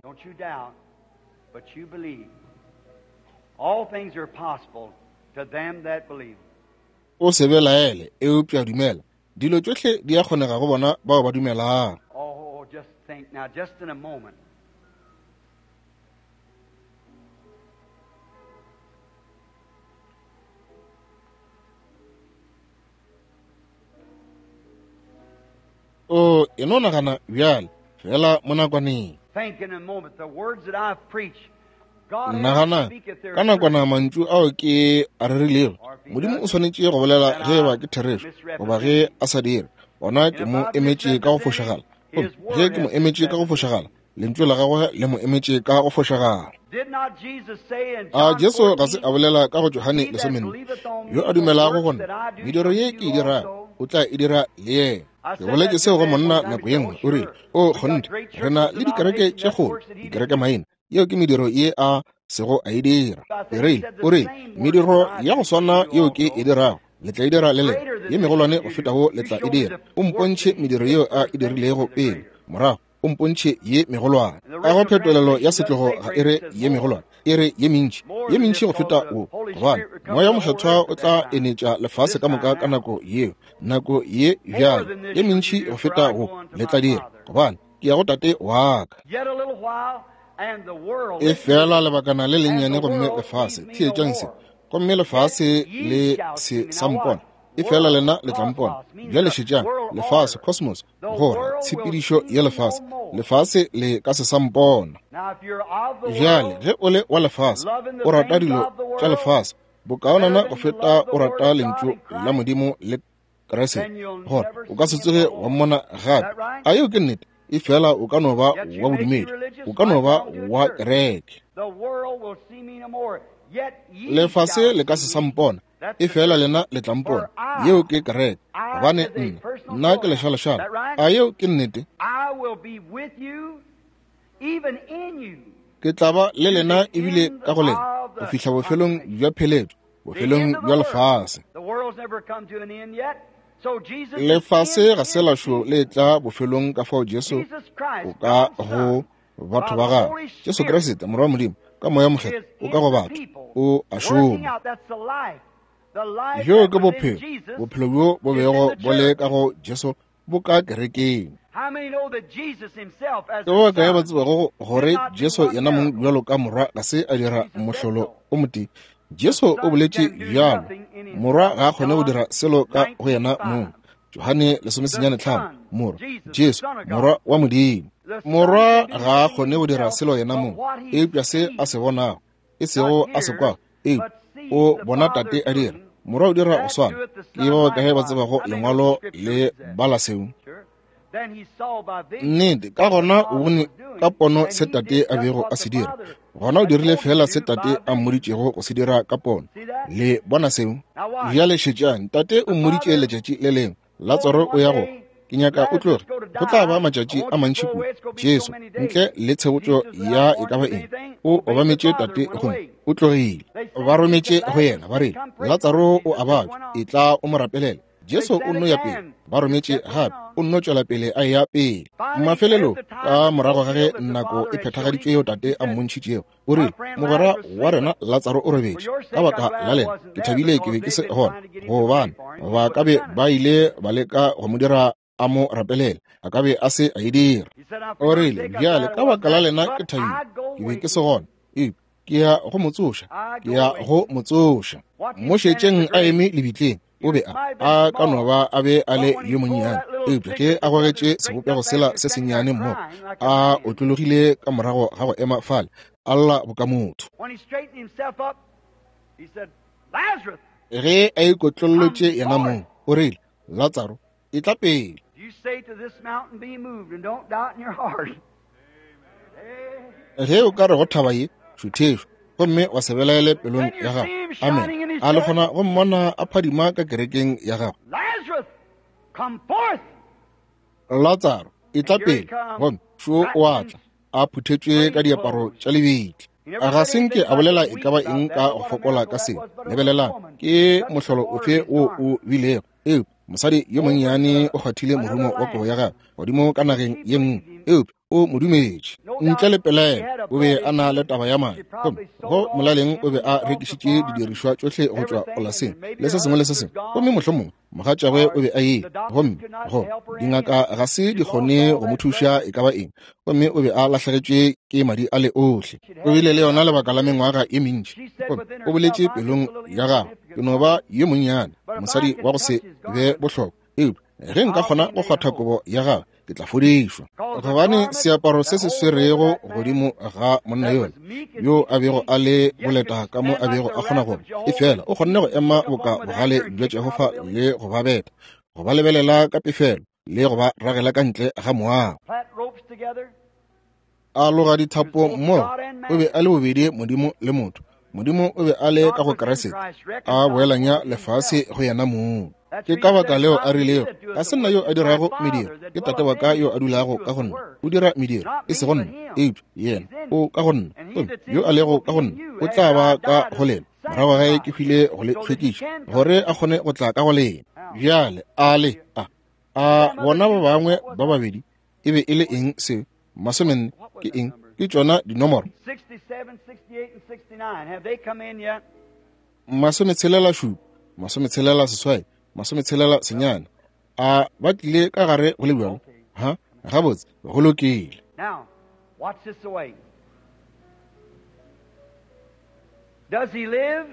All things are possible to them that believe. O se be laele e o pya dumela dilo tsotlhe di a kgonega go bona bao ba dumelang. Oh, just think now, just in a moment. O e no nagana bjale fela mo nakwaneng. Think in a moment the words that I've preached. Nagana ka nakwana mantšu ao ke a rerilego Modimo o swanetše go bolela ge ba ke therešo goba ge a sa dire gona ke mo emetše ka go fošagala. Ge ke mo emetše ka go fošagala lentswe la gagwe le mo emetše ka go fošagala. A Jesu ga se a bolela ka go Johane lesomenne yo a dumelago gona mediro ye ke e dira o tla e dira le yena. Ke boletše seo go monna nako ye nngwe o re o kgonte re na le dikereke tše kgolo dikereke maina yeo ke mediro ye a sego a e dira. E re o re mediro ya go swana yeo ke e dirago le tla e dira le lena ye megolwane go fetago le tla e dira. O mpontšhe mediro yeo a e dirilego pele morago o mpontšhe ye megolwane. A go phetolelo ya setlogo ga e re ye megolwane e re ye mentši ye mentši go feta o gobane moya mokgethwa o tla enetša lefase ka moka ka nako yeo nako ye bjale ye mentši go feta go le tla dira gobane ke ya go tate wa ka. Yet a little while, and the world. E fela lebakana le lennyane gomme lefase theetšang se gomme lefase le se sampona e fela lena le tlampona bjale šetšang lefase cosmos gora tshepedišo ya lefase lefase le ka se sampona. Bjale ge o le wa lefase o rata dilo tša lefase bokaonana go feta o rata lentšu la modimo le keresete gora o ka se tsoge wa mmona gape a yeo ke nnete e fela o ka no ba wa bodumedi o ka no ba wa kereke. Lefase le ka se sampona e fela lena le tlampona yeo ke kereke gobane nna nna ke lešalašala a yeo ke nnete ke tla ba le lena ebile ka go lena go fihla bofelong bja pheletšo bofelong bja lefase. Lefase ga se lašo le tla bofelong ka fao Jesu o ka go batho ba gagwe Jesu Kriste morwa modimo ka moya mokgetho o ka go batho o a šoma. Jo ke bophelo bophelo bjo bo bego bo le ka go Jesu bo ka kerekeng. Ke ba kae ba tsebago gore Jesu yena mong bjalo ka morwa ga se a dira mohlolo o motee. Jesu o boletše bjalo morwa ga a kgone go dira selo ka go yena mong. Johane lesomesenyane tlhano morwa Jesu morwa wa modimo morwa ga a kgone go dira selo yena mong eupša se a se bonago e sego a se kwago eu o bona tate a dira morwa o dira go swana ke ba kae ba tsebago lengwalo le bala seo. Nnete ka gona o bone ka pono se tate a bego a se dira gona o dirile fela se tate a mmoditšego go se dira ka pono le bona seo. Bjale šetšang tate o mmoditše letšatši le lengwe Lazaro o ya go ke nyaka o tloge go tla ba matšatši a mantši kudu Jesu ntle le tshebotšo ya e ka ba eng o obametše tate gongwe o tlogile ba rometše go yena ba rele Lazaro o a batšwa e tla o mo rapelela Jesu o nno ya pele ba rometše gape o nno tšwela pele a ya pele. Mafelelo ka morago ga ge nako e phethagaditšwe yo tate a mmontšhitšego o rile mogwera wa rena Lazaro o robetše ka baka la lena ke thabile ke be ke se gona gobane ba ka be ba ile ba leka go mo dira a mo rapelela a ka be a se a e dira. O rile bjale ka baka la lena ke thabile ke be ke se gona e ke ya go motsoša ke ya go motsoša. Mo šetšeng a eme lebitleng o be a a ka no ba a be a le yo monnyane eupša ke a gogetše sebopego sela se sennyane mmogo a otlologile ka morago ga go ema fale a lla boka motho. Ge a ikotlolotše yena moo o rile Lazaro e tla pele. Ge o ka re go thaba ye šuthešo gomme wa se belaele pelong ya gago amen a le gona go mmona a phadima ka kerekeng ya gago. Lazaro e tla pele gomme šo o a tla a phuthetšwe ka diaparo tša lebitla a ga senke a bolela e ka ba eng ka go fokola ka seng lebelelang ke mohlolo ofe o o bilego eu mosadi yo monnyane o kgathile morumo wa kobo ya gagwe godimo ka nageng ye nngwe eupe o modumetše ntle le pelela o be a na le taba ya mae gomme go molaleng o be a rekišitše didirišwa tšohle go tšwa polaseng le se sengwe le se sengwe gomme mohlho mongwe mogatšagwe o be a ye gomme go dingaka ga se di kgone go mo thuša e ka ba eng gomme o be a latlhegetšwe ke madi a le ohle o bile le yona lebaka la mengwaga ye mentši gomme o boletše pelong ya gagwe ke no ba yo monnyane mosadi wa go se be bohlokwa eupe ge nka kgona go kgwatha kobo ya gagwe ke tla fodišwa gobane seaparo se se swerego godimo ga monna yone yo a bego a le boleta ka mo a bego a kgona gore e fela o kgonne go ema boka bogale bja Jehova le go ba beta go ba lebelela ka pefelo le go ba ragela ka ntle ga moago a loga dithapo mmogo o be a le bobedi modimo le motho modimo o be a le ka go keresete a boelanya lefase go yena moo ke ka baka leo a rilego ga se nna yo a dirago mediro ke tate wa ka yo a dulago ka gonna o dira mediro e se gonna eupša yena o ka gonna yo a lego ka gonna o tla ba ka go lena morago gae ke file go le hlwekiša gore a kgone go tla ka go lena bjale a le a a bona ba bangwe ba babedi e be e le eng seo masomenne ke eng ke tšona dinomoro masometshelela šupa masometshelela seswai masometshelela senyane a ba tlile ka gare go le bjalo ha gabotse go lokile. Now, watch this away. Does he live?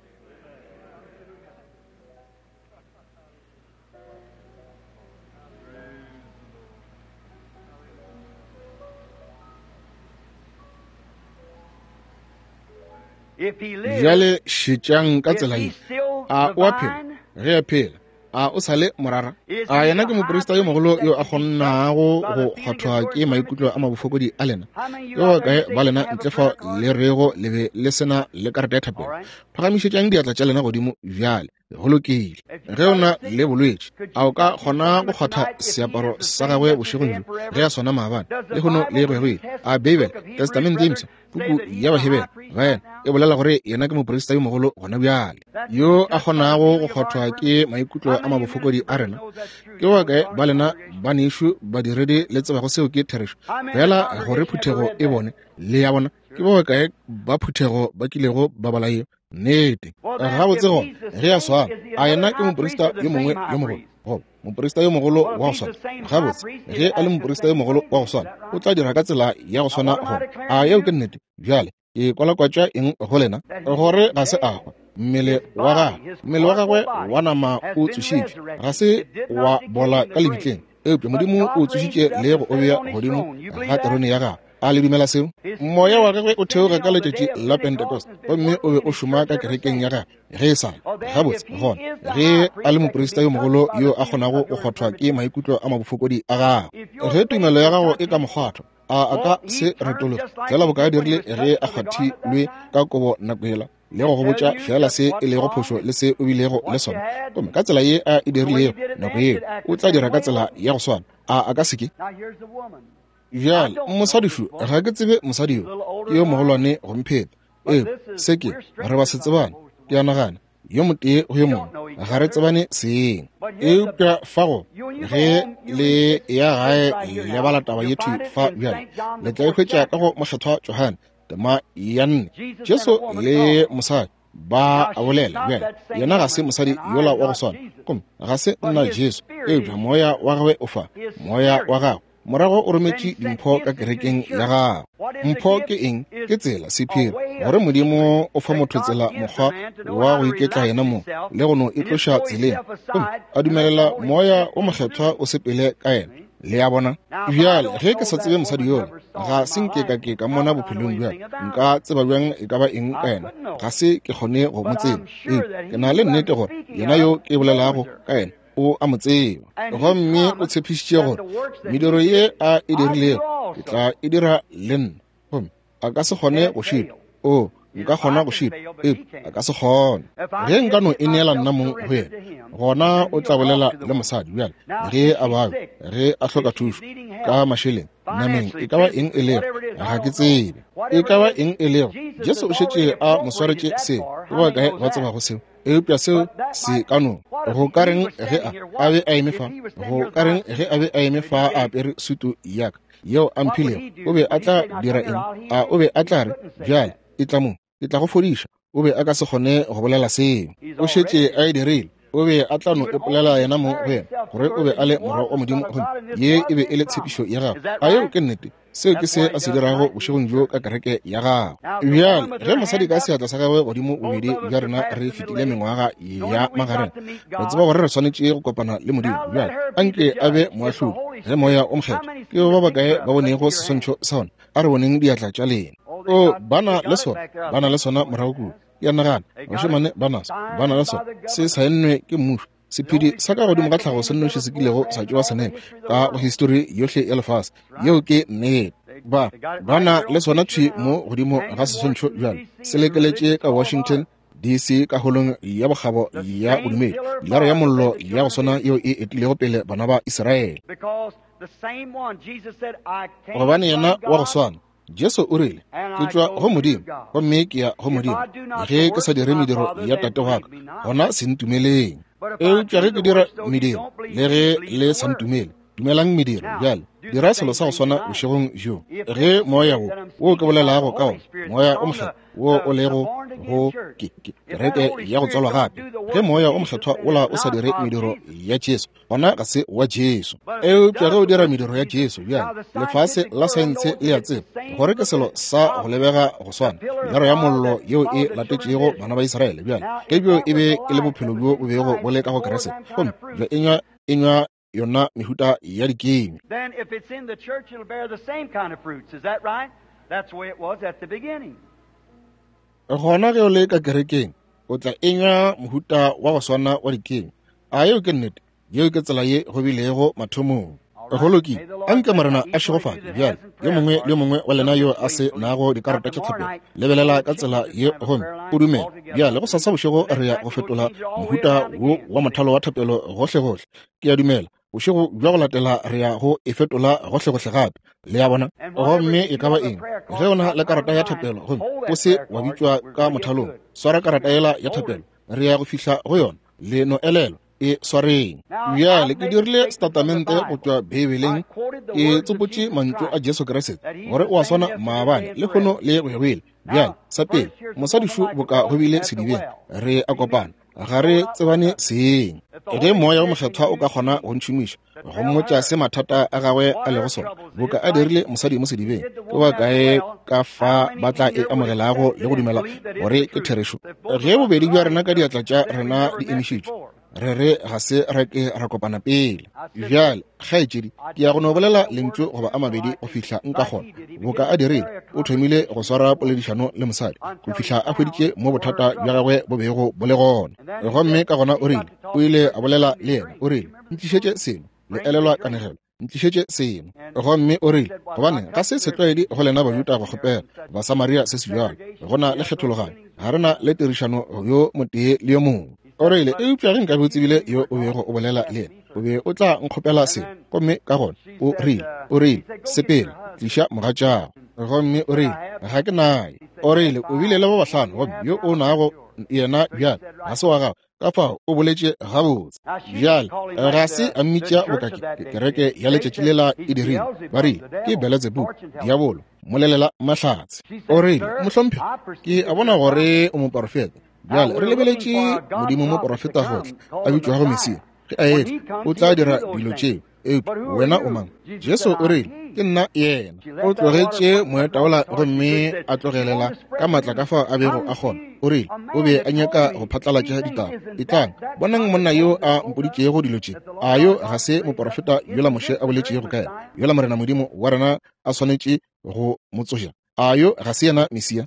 If he lives, Jale shitjang ka is tsela he e. still A wa phela, divine? re a phela. A o sale morara. A yena ke moporista yo mogolo yo a gonnago go kgathwa ke maikutlo a mabofokodi a lena. Yo ka ba lena ntle fa le rego le be le sena le karata ya thapelo. Phagamišetšang diatla tša lena godimo bjale go lokile. Ge o na le bolwetši, a o ka kgona go kgwatha seaparo sa gagwe bošegong jo ge a swana maabane le gono le gwegwele a Bible Testament James puku ya bahebela baena e bolela gore yena ke moporista yo mogolo gona bjale yo a kgonago go kgwathwa ke maikutlo a mabofokodi a rena. Ke wa kae ba lena ba nešo ba diredi le tsebago seo ke therešo fela gore phuthego e bone le ya bona ke ba kae ba phuthego ba kilego ba bala eo nnete ga botse go ge a swana a yena ke moporista yo mongwe yo mogolo go moporista yo mogolo wa go swana ga botse ge a le moporista yo mogolo wa go swana o tla dira ka tsela ya go swana go a yeo ke nnete bjale ke kwalakwatša eng go lena gore ga se agwa mmele wa gagwe mmele wa gagwe wa nama o tsošitše ga se wa bola ka lebitleng eupša modimo o tsošitše le go obea godimo ga terone ya gagwe a le dumela seo moya wa gagwe o theoga ka letšatši la pentecost gomme o be o šoma ka kerekeng ya gagwe ge e sala gabotse gona ge a le moporista yo mogolo yo a kgonago go kgwathwa ke maikutlo a mabofokodi a gagwe ge tumelo ya gago e ka mokgwatho a a ka se retolo fela bo ka dirile ge a kgwathilwe ka kobo nako ela le go go botša fela se e lego phošo le se o bilego le sona gomme ka tsela ye a e dirilego nako eo o tla dira ka tsela ya go swana a a ka seke bjale mosadišo ga ke tsebe mosadi yo ke yo mogolwane gomphela ee se ke re ba se tsebane ke a nagana yo motee go yo mongwe ga re tsebane seeng eupša fago ge le ya gae le bala taba yethu fa bjale le tla ekgwetša ka go mokgethwa Johane tema ya nne Jesu le mosadi ba a bolela bjale yena ga se mosadi yola wa go swana gomme ga se nna Jesu eupša moya wa gagwe o fa moya wa gagwe morago o rometše dimpho ka kerekeng ya gagwe. Mpho ke eng? Ke tsela sephiri gore modimo o fa motho tsela mokgwa wa go iketla yena mo le go no e tloša tseleng a dumelela moya o mokgethwa o sepele ka yena le ya bona bjale ge ke sa tsebe mosadi yola ga se nke ka ke ka mona bophelong bjale nka tseba bjang e ka ba eng ka yena ga se ke kgone go mo tseba ee ke na le nnete gore yena yo ke bolelago ka yena o a mo tseba gomme o tshepišitše gore mediro ye a e dirilego e tla e dira le nna gomme a ka se kgone go šita o nka kgona go šita ee a ka se kgone ge nka no e neela nna mong go yena gona o tla bolela le mosadi bjale ge a babe ge a hloka thušo ka mašeleng nameng e ka ba eng e lego ga ke tsebe e ka ba eng e lego Jesu o šetše a moswaretše seo o ba kae ba tsebago seo eupša seo se ka no go ka reng ge a a be a eme fa go ka reng ge a be a eme fa a apere sutu yaka yeo a mphilego o be a tla dira eng a o be a tla re bjale e tla mo e tla go fodiša o be a ka se kgone go bolela seo o šetše a e dirile o be a tla no e polela yena mo go yena gore o be a le morwa wa modimo ye e be e le tshepišo ya gagwe a yeo ke nnete seo ke se a se dirago bošegong jo ka kereke ya gagwe bjale ge mosadi ka seatla sa gagwe godimo bobedi bja rena re fetile mengwaga ya magareng re tseba gore re swanetše go kopana le modimo bjale a nke a be moahlodi ge moya o mokgetho ke ba bakae ba bonego seswantšho sa gona a re boneng diatla tša lena o bana le sona bana le sona morago kudu ya nagana bašemane banas bana le sona se saennwe ke mmušo sephiri sa ka godimo ka tlhago se nnoše se kilego sa tšewa senene ka go histori yohle ya lefase yeo ke nnete ba bana le sona thwi mo godimo ga seswantšho bjale se lekeletše ka Washington D C ka holong ya bogabo ya bodumedi laro ya mollo ya go swana yeo e etilego pele bana ba Israele gobane yena wa go swana Jesu o rile ke tšwa go modimo gomme ke ya go modimo ge ke sa dire mediro ya tate wa ka gona se ntumeleng eupša ge ke dira mediro le ge le sa ntumele dumelang mediro bjale dira selo sa go swana bošegong jo ge moya wo wo ke bolelago ka ona moya o mohlethwa wo o lego go kereke ya go tswalwa gape ge moya o mohlethwa ola o sa dire mediro ya Jesu gona ga se wa Jesu eupša ge o dira mediro ya Jesu bjale lefase la saense le ya tseba gore ke selo sa go lebega go swana lero ya mollo yeo e latetšego bana ba Iseraele bjale ge bjo e be e le bophelo bjo bo bego bo le ka go kerese gomme bjo enywa enywa yona mehuta ya dikemi. Then if it's in the church, it'll bear the same kind of fruits. Is that right? That's the way it was at the beginning. Gona ge o le ka kerekeng o tla enywa mohuta wa go swana wa dikemi a yeo ke nnete yeo ke tsela ye go bilego mathomong goloki a nke morena a šegofadi bjale yo mongwe le mongwe wa lena yo a se nago dikarata tše tlhapelo lebelela ka tsela ye gome o dumela bjale go sasa bošego re ya go fetola mohuta wo wa mothalo wa thapelo gohle-gohle ke ya dumela bošego bja go latela re ya go e fetola gohle-gohle gape le ya bona gomme e ka ba eng ge o na le karata ya thapelo gome o se wa bitšwa ka mothalong swara karata ela ya thapelo re ya go fihla go yona leno elelo e swareng bjale ke dirile statemente go tšwa bibeleng e tsopotše mantšu a Jesu Kriste gore o a swana maabane le kgono le bjebele bjale sa pele mosadišo boka go bile sedibeng re a kopana ga re tsebane seeng ge moya o mohlethwa o ka kgona go ntšhomiša go mmotša se mathata a gagwe a lego sona boka a dirile mosadi mo sedibeng ke ba kae ka fa ba tla e amogelago le go dumela gore ke therešo ge bobedi bja rena ka diatla tša rena di emišitšwe re re ga se re ke ra kopana pele bjale kgaetšedi ke ya go no bolela lentšu goba a mabedi go fihla nka kgona boka a dirile o thomile go swara poledišano le mosadi go fihla a hweditše mo bothata bja gagwe bo bego bo le gona gomme ka gona o rile o ile a bolela le yena o rile ntlišetše seno le elelwa kanegelo ntlišetše seno gomme o rile gobane ga se setlwaedi go lena bajuta go kgopela basamaria se se bjalo gona le kgethologane ga rena le tirišano yo motee le yo mongwe o rile e upša ge nka be o tsebile yo o bego o bolela le yena o be o tla nkgopela seno gomme ka gona o rile o rile sepele tliša mogatšago gomme o rile ga ke naye o rile o bile le ba bahlano gomme yo o nago yena bjale ga se wa gago ka fao o boletše gabotse bjale ga se a mmitša bokaki kereke ya letšatši le la e dirile ba rile ke Belzebub diabolo molelela mahlatse o rile mohlomphe ke a bona gore o moporofeta bjale re lebeletše modimo mo porofeta gohle a bitšwago Mesia ge a etla o tla dira dilo tšeo eupša wena o mang Jesu o rile ke nna yena o tlogetše moetaola gomme a tlogelela ka maatla ka fao a bego a kgona o rile o be a nyaka go phatlalatša ditaba etlang bonang monna yo a mpoditšego dilo tše a yo ga se moporofeta yola moše a boletšego ka yena yola morena modimo wa rena a swanetše go motsoša a yo ga se yena Mesia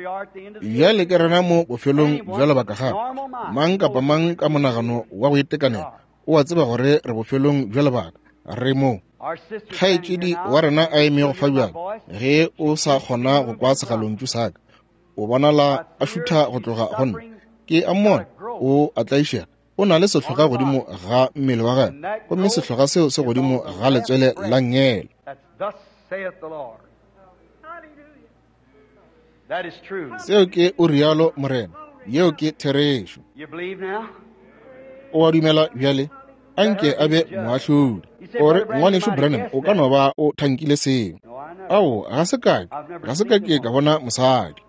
bjale ke rena mo bofelong bja lebaka gape mang kapa mang ka monagano wa go itekanela o a tseba gore re bofelong bja lebaka re mo kgaetšedi wa rena a eme go fa bjale ge o sa kgona go kwa segalontšu saka o bonala a šutha go tloga gonne ke a mmona o a tlaišega o na le sehloga godimo ga mmele wa gae gomme sehloga seo se godimo ga letswele la ngele seo ke o rialo morena yeo ke therešo o a dumela bjale anke a be moahlodi ore ngwanešo Branham o ka no ba o thankile seo ao ga se kake ga se kake ka bona mosadi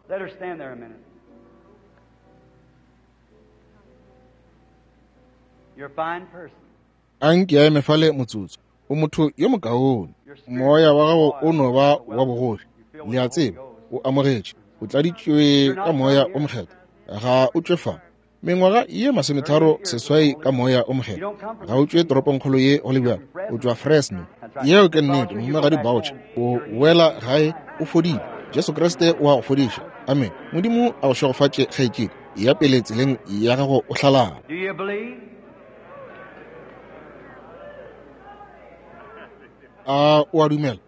anke a emefale motsotso o motho yo mokaone moya wa gago o no ba wa bogoši le a tseba o amogetše o tladitšwe ka moya o mokgetho ga o tšwefa mengwaga ye masometharo seswai ka moya o mokgetho ga o tšwe toroponkgolo ye go le bjalo o tšwa Fresno yeo ke nnete momme ga dibautsha o wela gae o fodile Jesu Kriste o a go fodiša amen modimo a go šegofatše kgaetšedi ya pele tseleng ya gago o hlalana a o a dumela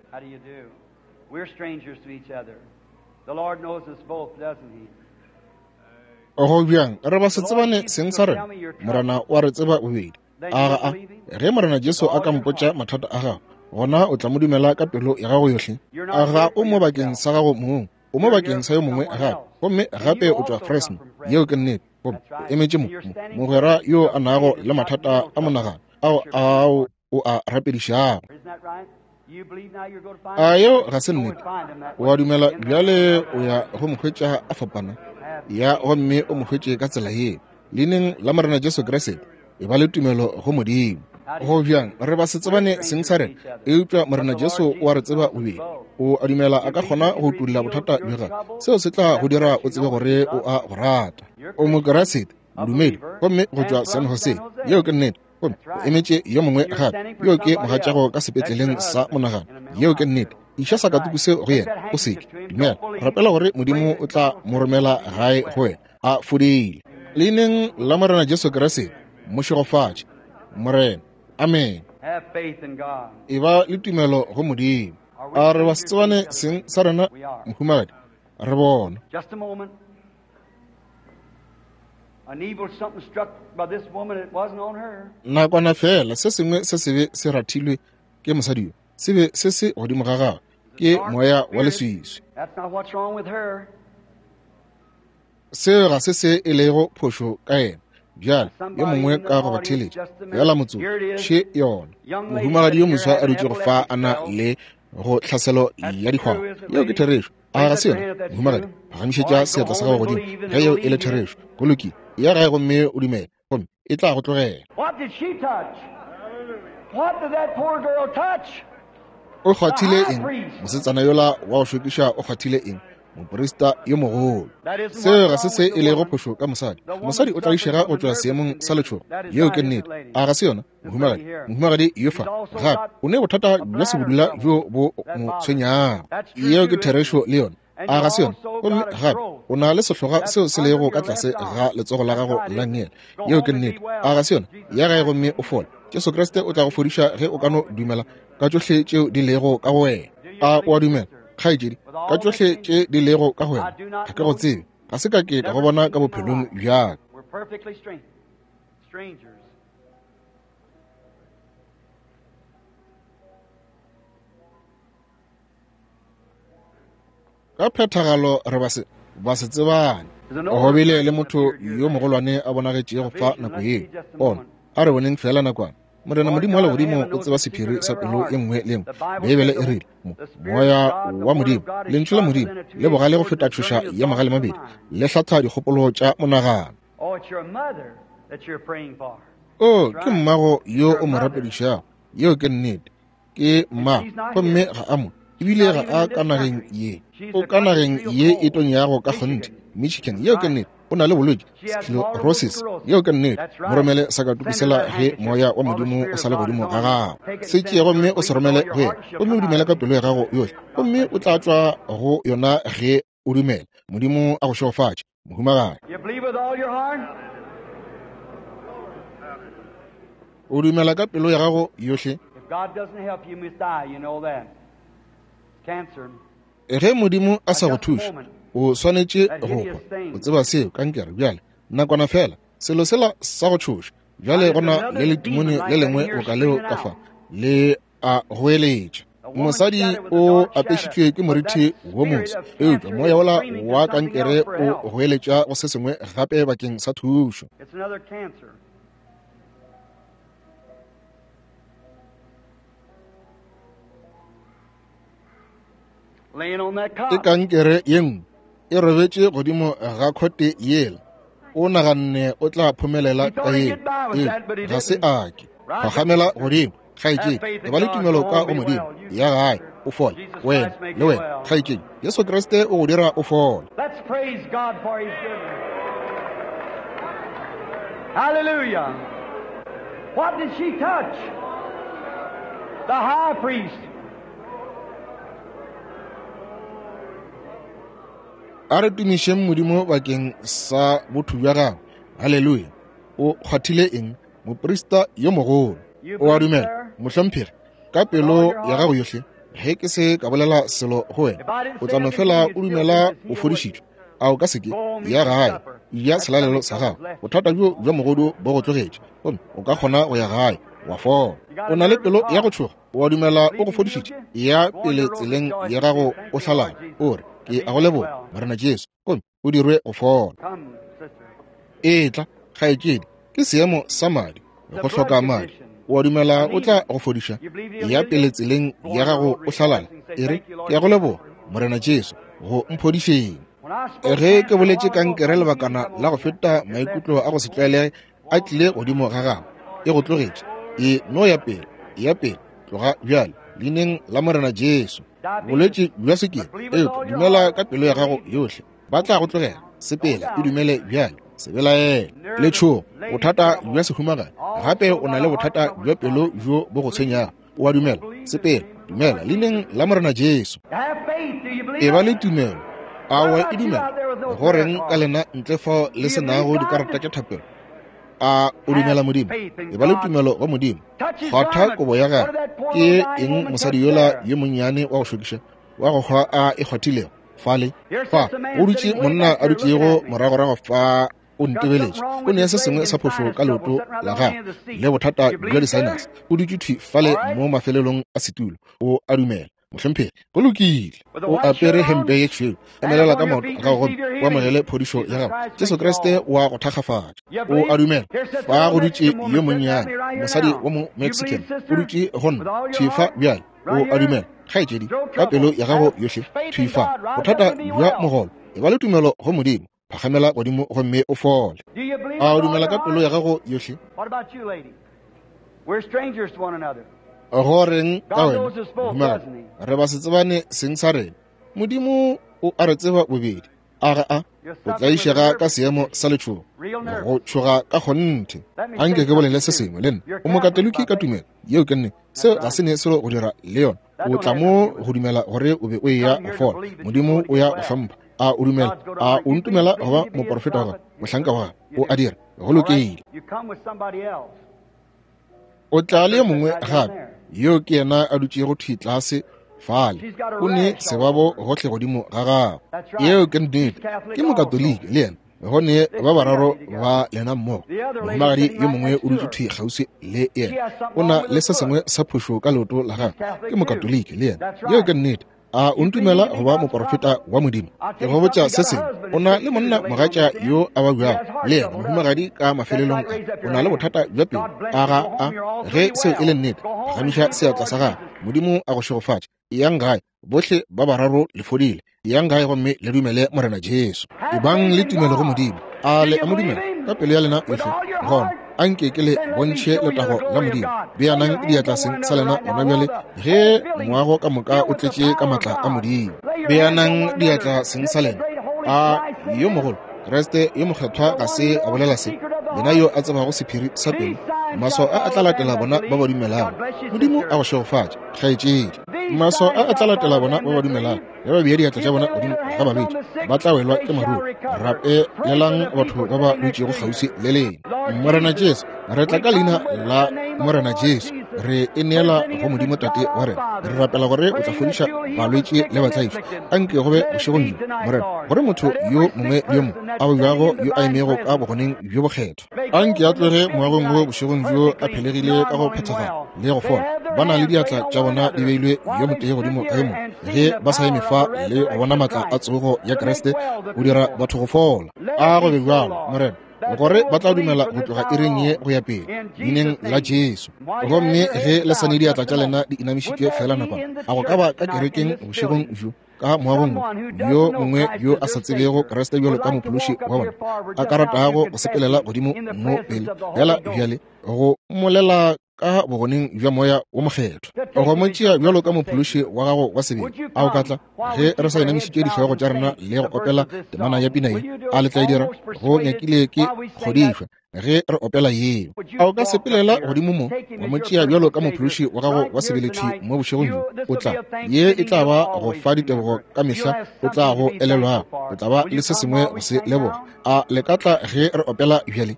go bjang re ba se tsebane seng sa rena morena wa re tseba bobedi aga a ge morena Jesu a ka mpotša mathata a gago gona o tla mo dumela ka pelo ya gago yohle aga o mo bakeng sa gago mong o mo bakeng sa yo mongwe gape gomme gape o tšwa Fresno yeo ke nnete o emetše mogwera yo a nago le mathata a monagano ao ao o a rapedišago. Isn't that right? You believe now you're going to find A him? yo ga se Go nnete. and find him that O way. a dumela In the bjale o ya go mokgwetša a fapana ya gomme o mokgwetše ka tsela ye leineng la Morena Jesu Kriste e ba le tumelo go Modimo. Go bjang re ba se tsebane seng sa rena e utlwa Morena Jesu o a re tseba o be o a dumela a ka kgona go tulla bothata bja seo se tla go dira o tsebe gore o a go rata o mo Kriste modumedi gomme go tšwa San Jose yeo ke nnete gomme o emetše yo mongwe gape yo ke mogatšago ka sepetleleng sa monagano yeo ke nnete iša sakatuku seo go yena o seke dumela rapela gore Modimo o tla mo romela gae go wena a fodile leineng la Morena Jesu Kriste mošegofatše morena amen. Have faith in God. E ba le tumelo go Modimo a re ba se tsebane seng sa rena mohumagadi re bona. Just a moment. An evil something struck by this woman, it wasn't on her. Nakwana fela se sengwe se sebe se ratilwe ke mosadi yo se be se se godimo ga gagwe ke moya wa leswiswi. That's not what's wrong with her. Se ga se se e lego phošo ka ena bjale yo mongwe ka go batheletša bjala motso še yona mohumagadi yo moswa a dutse go fa a na le go tlhaselo ya dikgwao yeo ke therešo a ga se yona mohumagadi pagamišetša seatla sa gago godimo ge yeo e le therešo go lokile ya gae gomme o dumela gomme e tla go tlogela. What did she touch? What did that poor girl touch? O kgwathile eng mosetsana yola wa go šokiša o kgwathile eng moporista yo mogolo seo ga se se e lego phošo ka mosadi mosadi o tla išega go tšwa seemong sa letšhogo yeo ke nnete a ga se yona mohumagadi mohumagadi yo fa gape o ne bothata bja sebodula bjo bo mo tshwenyago yeo ke therešo le yona a ga se yona gomme gape o na le sehloga seo se lego ka tlase ga letsogo la gago la ngela yeo ke nnete a ga se yona ya gae gomme o fola Jesu Kriste o tla go fodiša ge o ka no dumela ka tšohle tšeo di lego ka go wena a o a dumela kgaetšedi ka tšohle tše di lego ka go wena ga ke go tsebe ga se ka ke ka go bona ka bophelong bjaka. We're perfectly strange. Strangers. Ka phethagalo re ba se ba se tsebane go bile le motho yo mogolwane a bonagetše go fa nako eo ona a re boneng fela nakwana Morena Modimo wa legodimo o tseba sephiri sa pelo e nngwe le nngwe Bibele e rile moya wa Modimo lentswe la Modimo le bogale go feta tšhoša ya magale mabedi le hlatha dikgopolo tša monagano. Oh, it's your mother that you're praying for. O ke mmago yo o mo rapedišago yeo ke nnete ke mma gomme ga a mo ebile ga a ka nageng ye o ka nageng ye e tonyago ka kgonte Michigan yeo ke nnete o na le bolwetši sclerosis yeo ke nnete mo romele sakatukisela ge moya wa Modimo o sa le godimo ga gago se tšee gomme o se romele go yena gomme o dumele ka pelo ya gago yohle gomme o tla tšwa go yona ge o dumela Modimo a go šegofatše mohumagadi. You believe with all your heart? O dumela ka pelo ya gago yohle If God doesn't help you, you must die. You know that. Cancer. ge Modimo a sa go thuša o swanetše go o tseba seo kankere bjale nakwana fela selo sela sa go tšhoša bjale gona le letimone le lengwe go ka leo ka fa le a goeletša mosadi o apešitšwe ke morithi wo mose eupša moya ola wa kankere o goeletša go se sengwe gape bakeng sa thušo. It's another cancer. Laying on that e cot. kankere ye nngwe e robetše godimo ga khote yela o naganne o tla phomelela ka ye ga se ake go gamela godimo kgaetšedi e ba le tumelo ka go Modimo ya gae o fola wena le wena kgaetšedi Jesu Kriste o go dira o fola. Let's praise God for His goodness. Hallelujah. What did she touch? The high priest. A re tumišeng Modimo bakeng sa botho bja gago halleluja o kgwathile eng moporista yo mogolo o a dumela mohlomphegi ka pelo ya gago yohle ge ke se ka bolela selo go wena o tla no fela o dumela o fodišitšwe a o ka seke ya gae ya tshelalelo sa gago bothata bjo bja mogodu bo go tlogetše gomme o ka kgona go ya gae wa fola o na le pelo ya go tšhoga o a dumela o go fodišitše ya pele tseleng ya gago o hlalana o re ke a go leboga Morena Jesu gomme o dirwe go fola. Come, sister. E tla kgaetšedi ke seemo sa madi go hloka madi wa dumela o tla go fodiša ya pele tseleng ya gago o hlalala e re ke ya go leboga morena Jesu go mphodišeng. Ge ke boletše kankere lebakana la go feta maikutlo a go se tlwaelege a tlile godimo ga gago e go tlogetše e no ya pele ya pele tloga bjale leineng la morena Jesu. Bolwetši bja sekere e dumela ka pelo ya gago yohle ba tla go tlogela sepela e dumele bjale se belaele le tšhogo bothata bja sehumagane gape o na le bothata bja pelo bjo bo go tshwenyago o a dumela sepela dumela leineng la morena Jesu. E ba le tumelo awa e dumela go reng ka lena ntle fao le senago dikarata tša thapelo a o dumela Modimo e ba le tumelo wa Modimo kgwatha kobo ya gago ke eng mosadi yola ye monnyane wa go šokiša wa go hwa a e kgwathilego fale fa o dutše monna a dutšego moragorago fa o ntebeletše o ne se sengwe sa phošo ka leoto la gago le bothata bja di-sinus o dutše thwi fale mo mafelelong a setulo o a dumela mohlomphegi go lokile o apere hempe ye tšhweu emelela ka maoto a gago gomme o amogele phodišo ya gago Jesu Kriste wa go thakgafatša o a dumela fa go dutše yo monnyane mosadi wa mo Mexican o dutše gonna thwifa bjale o a dumela kgaetšedi ka pelo ya gago yohle thwifa bothata bja mogolo e ba le tumelo go Modimo phagamela godimo gomme o fole a o dumela ka pelo ya gago yohle. Go reng ka wena dumela re ba se tsebane seng sa rena Modimo o a re tseba bobedi a ga a o tla išega ka seemo sa letšhogo go tšhoga ka kgonthe a nke ke bolele se sengwe le nna o mokatoliki ka tumelo yeo ke nne seo ga se ne selo go dira le yona o tla mo go dumela gore o be o eya go fola Modimo o ya go hlompha a o dumela a o ntumela go ba moprofeta wa gago mohlanka wa gago o a dira go lokile o tla le mongwe gape yo ke yena a dutše go thwi tlase fale o ne sebabo gohle godimo ga gago yeo ke nnete ke mokatoliki le yena gone ba bararo ba lena mmogo mohumagadi yo mongwe o dutše thwi kgausi le yena o na le se sengwe sa phošo ka leoto la gago ke mokatoliki le yena yeo ke nnete a o ntumela go ba moprofeta wa Modimo ke go botša se sengwe o na le monna mogatša yo a ba buago le yena mohumagadi ka mafelelong a o na le bothata bja pelo a ga a ge seo e le nnete pagamiša seatla sa gago Modimo a go šegofatša yang gae bohle ba bararo le fodile yang gae gomme le dumele morena Jesu e bang le tumelo go Modimo a le a mo dumela ka pelo ya lena yohle gona a nke ke le bontšhe letago la Modimo beanang diatlaseng sa lena gona bjale ge moago ka moka o tletše ka matla a Modimo beanang diatlaseng sa lena a yo mogolo Kriste yo mokgethwa ga se a bolela se yena yo a tsebago sephiri sa pelo maso a a tla latela bona ba ba dumelago Modimo a go šegofatša kgaetšedi maso a a tla latela bona ba ba dumelago ya ba bea diatla tša bona godimo ga babedi ba tla welwa ke maruo rape lelang batho ba ba dutšego kgausi le lena morena Jesu re tla ka leina la morena Jesu re e neela go Modimo tate wa rena re rapela gore o tla fodiša balwetši le batlaifa a nke go be bošegong jo morena gore motho yo mongwe le yo mongwe a bojago yo a emego ka bogoneng bjo bokgetho a nke a tloge moagong mo bošegong jo a phelegile ka go phethagala le go fola ba na le diatla tša bona di beilwe yo motee godimo ka emo ge ba sa eme fa le go bona matla a tsogo ya Kriste go dira batho go fola a go be bjalo morena gore ba tla dumela go tloga ireng ye go ya pele leineng la Jesu gomme ge le sane diatla tša lena di inamišitše fela nakwana a go ka ba ka kerekeng bošegong jo ka moagong yo mongwe yo a sa tsebego Kriste bjalo ka mophološi wa bona a ka ratago go sepelela godimo mo pele fela bjale go molela ka bogoneng bja moya o mokgetho go mo tšea bjalo ka mophološi wa gago wa sebele a o ka tla ge re sa inamišitše dihlogo tša rena le go opela temana ya pina ye a letla e dira go nyakile ke kgodišwa ge re opela yeo a o ka sepelela godimo mo wa mo tšea bjalo ka mophološi wa gago wa sebelethwi mo bošegong jo o tla ye e tla ba go fa ditebogo ka mehla o tla go elelwago o tla ba le se sengwe go se leboga a le ka tla ge re opela bjale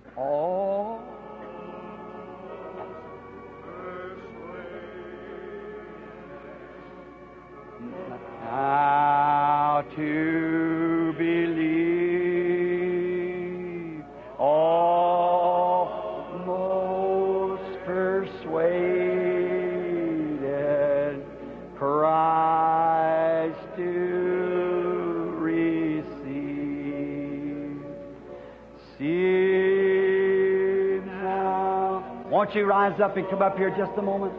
to believe, almost persuaded, Christ to receive. See Won't you rise up and come up here just a moment?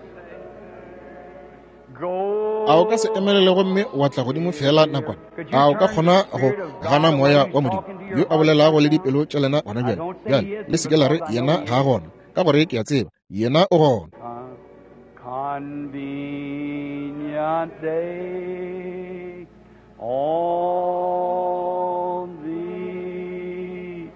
a o ka se emelele gomme wa tla godimo fela nakwana a o ka kgona go gana moya wa modimo yo a bolelago le dipelo tša lena gona bjale bjale le seke la re yena ga a gona ka gore ke a tseba yena o gona. Convenient day on the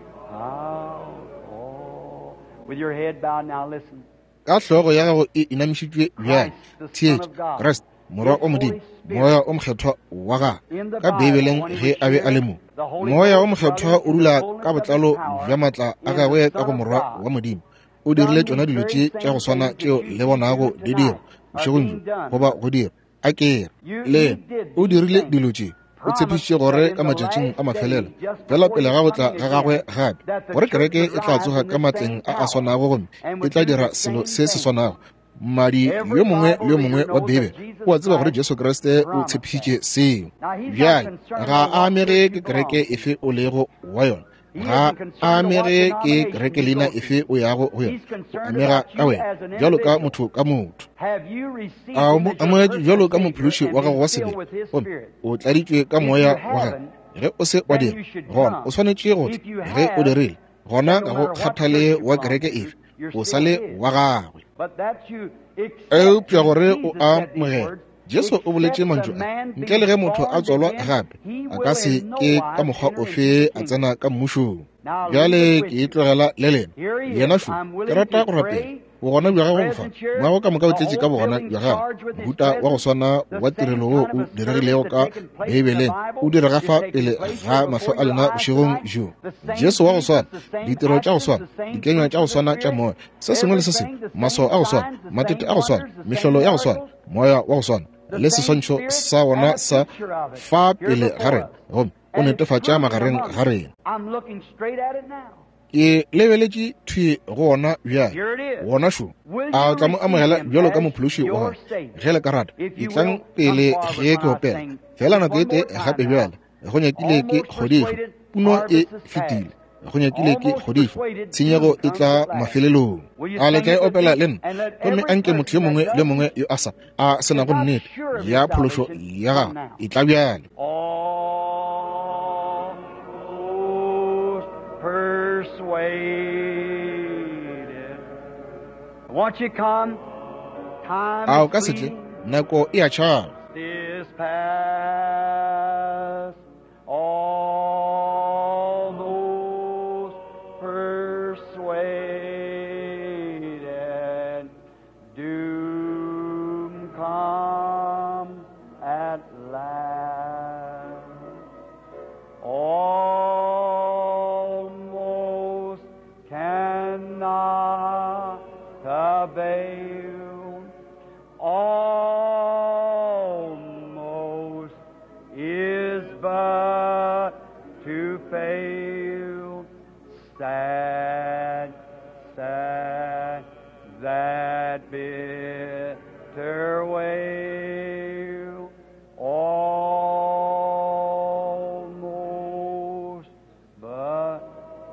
house. With your head bowed now, listen. Ka hlogo ya gago e inamišitšwe bjale theetše Christ morwa o modimo moya o mokgethwa wa ga ka bibeleng ge a be a le mo moya o mokgethwa o dula ka botlalo bja maatla a gagwe ka go morwa wa modimo o dirile tšona dilo tše tša go swana tšeo le bonago di dira bošegong goba go dira a kere le o dirile dilo tše o tshepišitše gore ka matšatšing a mafelelo fela pele ga go tla ga gagwe gape gore kereke e tla tsoga ka matleng a a swanago gomme e tla dira selo se se swanago mmadi yo mongwe le yo mongwe wa bibele o a tseba gore Jesu Kriste o tshepišitše seo bjale ga a amege ke kereke efe o lego wa yona ga a amege ke kereke leina efe o yago go yona o amega ka wena bjalo ka motho ka motho a amogetse bjalo ka mophološi wa gago wa sebele gomme o tladitšwe ka moya wa gago ge o se wa dira gona o swanetše go tla ge o dirile gona ka go kgathale wa kereke efe o sa le wa gagwe eupša gore o amogela Jesu o boletše mantšu a ntle le ge motho a tswalwa gape a ka se ke ka mokgwa ofe a tsena ka mmušong bjale ke e tlogela le lena yena šu ke rata go rapela bogona bja gago go fa moago ka moka o tletše ka bogona bja gago mohuta wa go swana wa tirelo wo o diregilego ka bibeleng o direga fa pele ga mahlo a lena bošegong jo Jesu wa go swana ditiro tša go swana dikenywa tša go swana tša moya se sengwe le se sengwe maswao a go swana matete a go swana mehlolo ya go swana moya wa go swana le seswantšho sa wona sa fa pele ga rena gomme o netefatša magareng ga rena ke lebeletše thwe go wona bjale wona šo a tla mo amogela bjalo ka mophološi wa gona ge le ka rata e tlang pele ge ke opela fela nako e te gape bjale go nyakile ke kgodišo puno e fetile go nyakile ke kgodišo tshenyego e tla mafelelong a le tla e opela le nna gomme a nke motho yo mongwe le mongwe yo a sa a senago nnete ya phološo ya gago e tla bjale. Won't you come? Time a o ka setle nako e a tšhaba is past. All those persuaded doom come at last. Almost cannot avail, almost is but to fail. Sad, sad, that bitter wail, almost but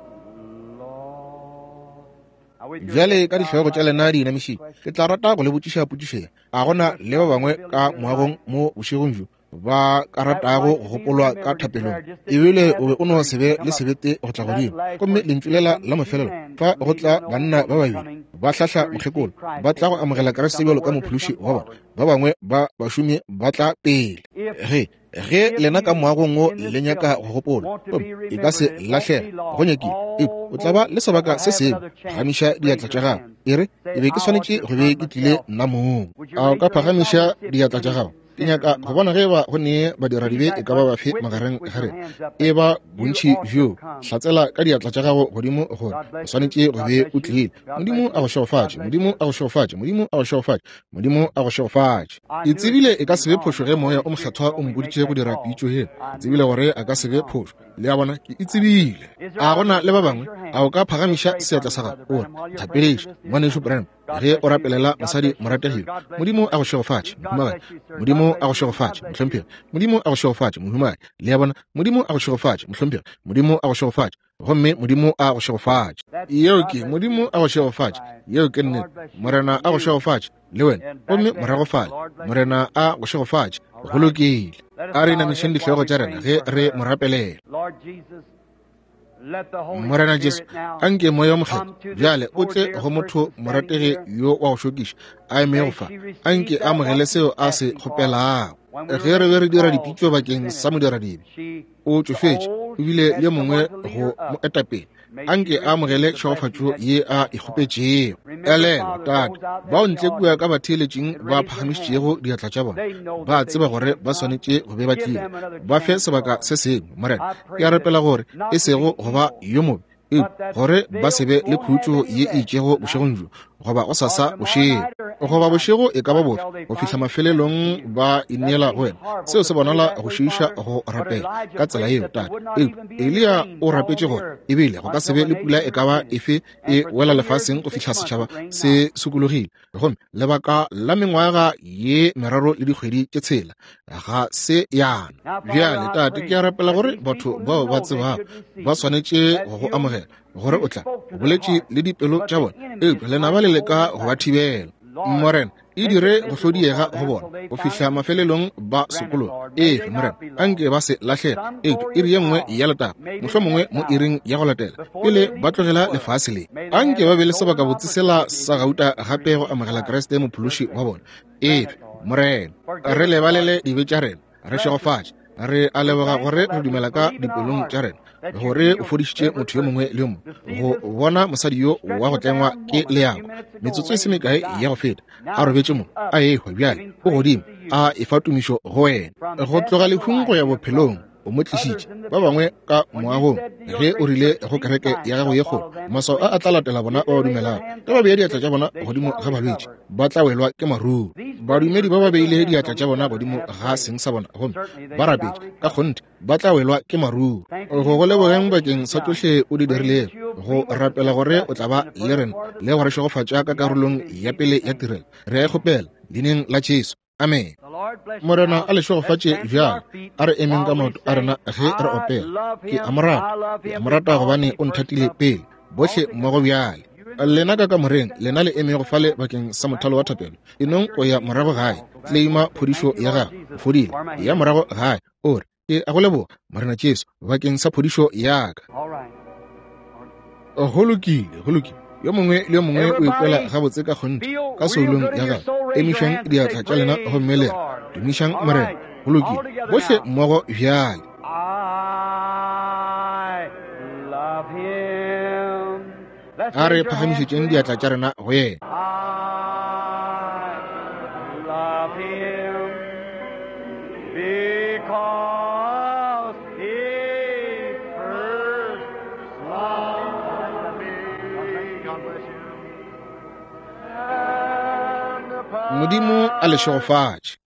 lost. bjale ka dihlogo tša lena di inamiši ke tla rata go le botšiša potšišeng a gona le ba bangwe ka moagong mo bošegong jo ba ka ratago go gopolwa ka thapelong ebile o be o no sebe le sebete go tla godimo gomme lentswe lela la mofelelo fa go tla banna ba babedi ba hlahla mokgekolo ba tla go amogela Keresete bjalo ka mophološi wa bona ba bangwe ba bašomi ba tla pele ge ge lena ka moagong o le nyaka go gopola e ka se lahlela go nyakile o tla ba le sebaka se sengwe phagamiša diatla tša gago e re e be ke swanetše go be ke tlile nna mong a o ka phagamiša diatla tša gago ke nyaka go bona ge ba go nee badiradibe e ka ba bafe magareng ga rena e ba bontšhi bjo hlatsela ka diatla tša gago godimo gore o swanetše go be o tlile modimo a go šogofatše modimo a go šogofatše modimo a go šogofatše modimo a go šogofatše ke tsebile e ka se be phošo ge moya o mokgethwa o mpoditše go dira pitšo he ke tsebile gore a ka se be phošo le a bona ke e tsebile a gona le ba bangwe a o ka phagamiša seatla sa gago ore thapelešo ngwanešo Branham ge o rapelela mosadi morategile modimo a go šogofatše mohumagadi modimo a go šogofatše mohlomphegi modimo a go šogofatše mohumagadi le a bona modimo a go šogofatše mohlomphegi modimo a go šogofatše gomme modimo a go shegofatša yeo ke modimo a go shegofatša yeo ke nnete morena a go shegofatša le wena gomme morago fale morena a go shegofatša go lokile a re namišeng ditlhogo tša rena ge re mo rapelela morena jesu a nke moya wa mokgetho bjale o tle go motho moratege yo wa go šokiša a eme go fa a nke a mogele seo a se kgopelago ge re be re dira dipitso bakeng sa moderadibe o tsofetše ebile le mongwe go mo etapele a nke a mogele tšhogofatšo ye a ikgopetšego elelo tata bao ntle kua ka batheeletšeng ba phagamišitšego diatla tša bona ba tseba gore ba swanetše go be ba tlile ba fe sebaka se sengwe morena ke a rapela gore e sego goba yo mobe e gore ba sebe le khutšo ye e tšego bošegong jo goba go sasa bošego goba bošego e ka ba bofe go fihla mafelelong ba ineela go wena seo se bonala go šoiša go rapela ka tsela yeo tata e elia o rapetše gore ebile go ka sebe le pula e ka ba efe e wela lefaseng go fihla setšhaba se sokologile gomme lebaka la mengwaga ye meraro le dikgwedi tše tshela ga se yana bjale tate ke a rapela gore batho bao ba tsebago ba swanetše go go amogela gore o tla o boletše le dipelo tša bona e lenaba le leka go ba thibela morena e dire go hlodiega go bona go fihla mafelelong ba sekolo efe morena a nke ba se lahlela eto e re ye nngwe ya letaba mohlho mongwe mo iring ya go latela pele ba tlogela lefase le a nke ba be le sebaka botsesela sa gauta gape go amogela keresete mophološi wa bona efe morena re lebalele dibe tša rena re šegofatše re a leboga gore re dumela ka dipelong tša rena gore o fodišitše motho yo mongwe le yo mongwe go bona mosadi yo wa go tlengwa ke leago metsotso e se mekae ya go feta a robetše mo a ehwe bjale o godimo a efa tumišo go wena go tloga lehung go ya bophelong o mo tlišitše ba bangwe ka moagong ge o rile go kereke ya gago ye kgolo maswao a a tla latela bona ba ba dumelago ka ba beya diatla tša bona godimo ga balwetše ba tla welwa ke maruru badumedi ba ba beile diatla tša bona godimo ga seng sa bona gomme ba rapetše ka kgonte ba tla welwa ke maruru go go lebogeng bakeng sa tsohle o di dirilego go rapela gore o tla ba le rena le go re šegofatša ka karolong ya pele ya tirelo re a ikgopela leineng la jesu amen morena a le šegofatše bjale a re emeng ka maoto a rena ge re opela ke a morata ke a morata gobane o nthatile pele bohle mmogo bjale lena ka ka moreng lena le eme go fale bakeng sa mothalo wa thapelo enong o ya morago gae tleima phodišo ya gago fodile ya morago gae ore ke a go leboga morena jesu bakeng sa phodišo yaka go lokile go lokile yo mongwe le yo mongwe o ikwela gabotse ka kgonte ka soulong ya gago emišang diatla tša lena gommelera dumišang morena go lokile bohle mmogo bjale a re phagamišetšeng diatla tša rena go yena modimo a le šegofatše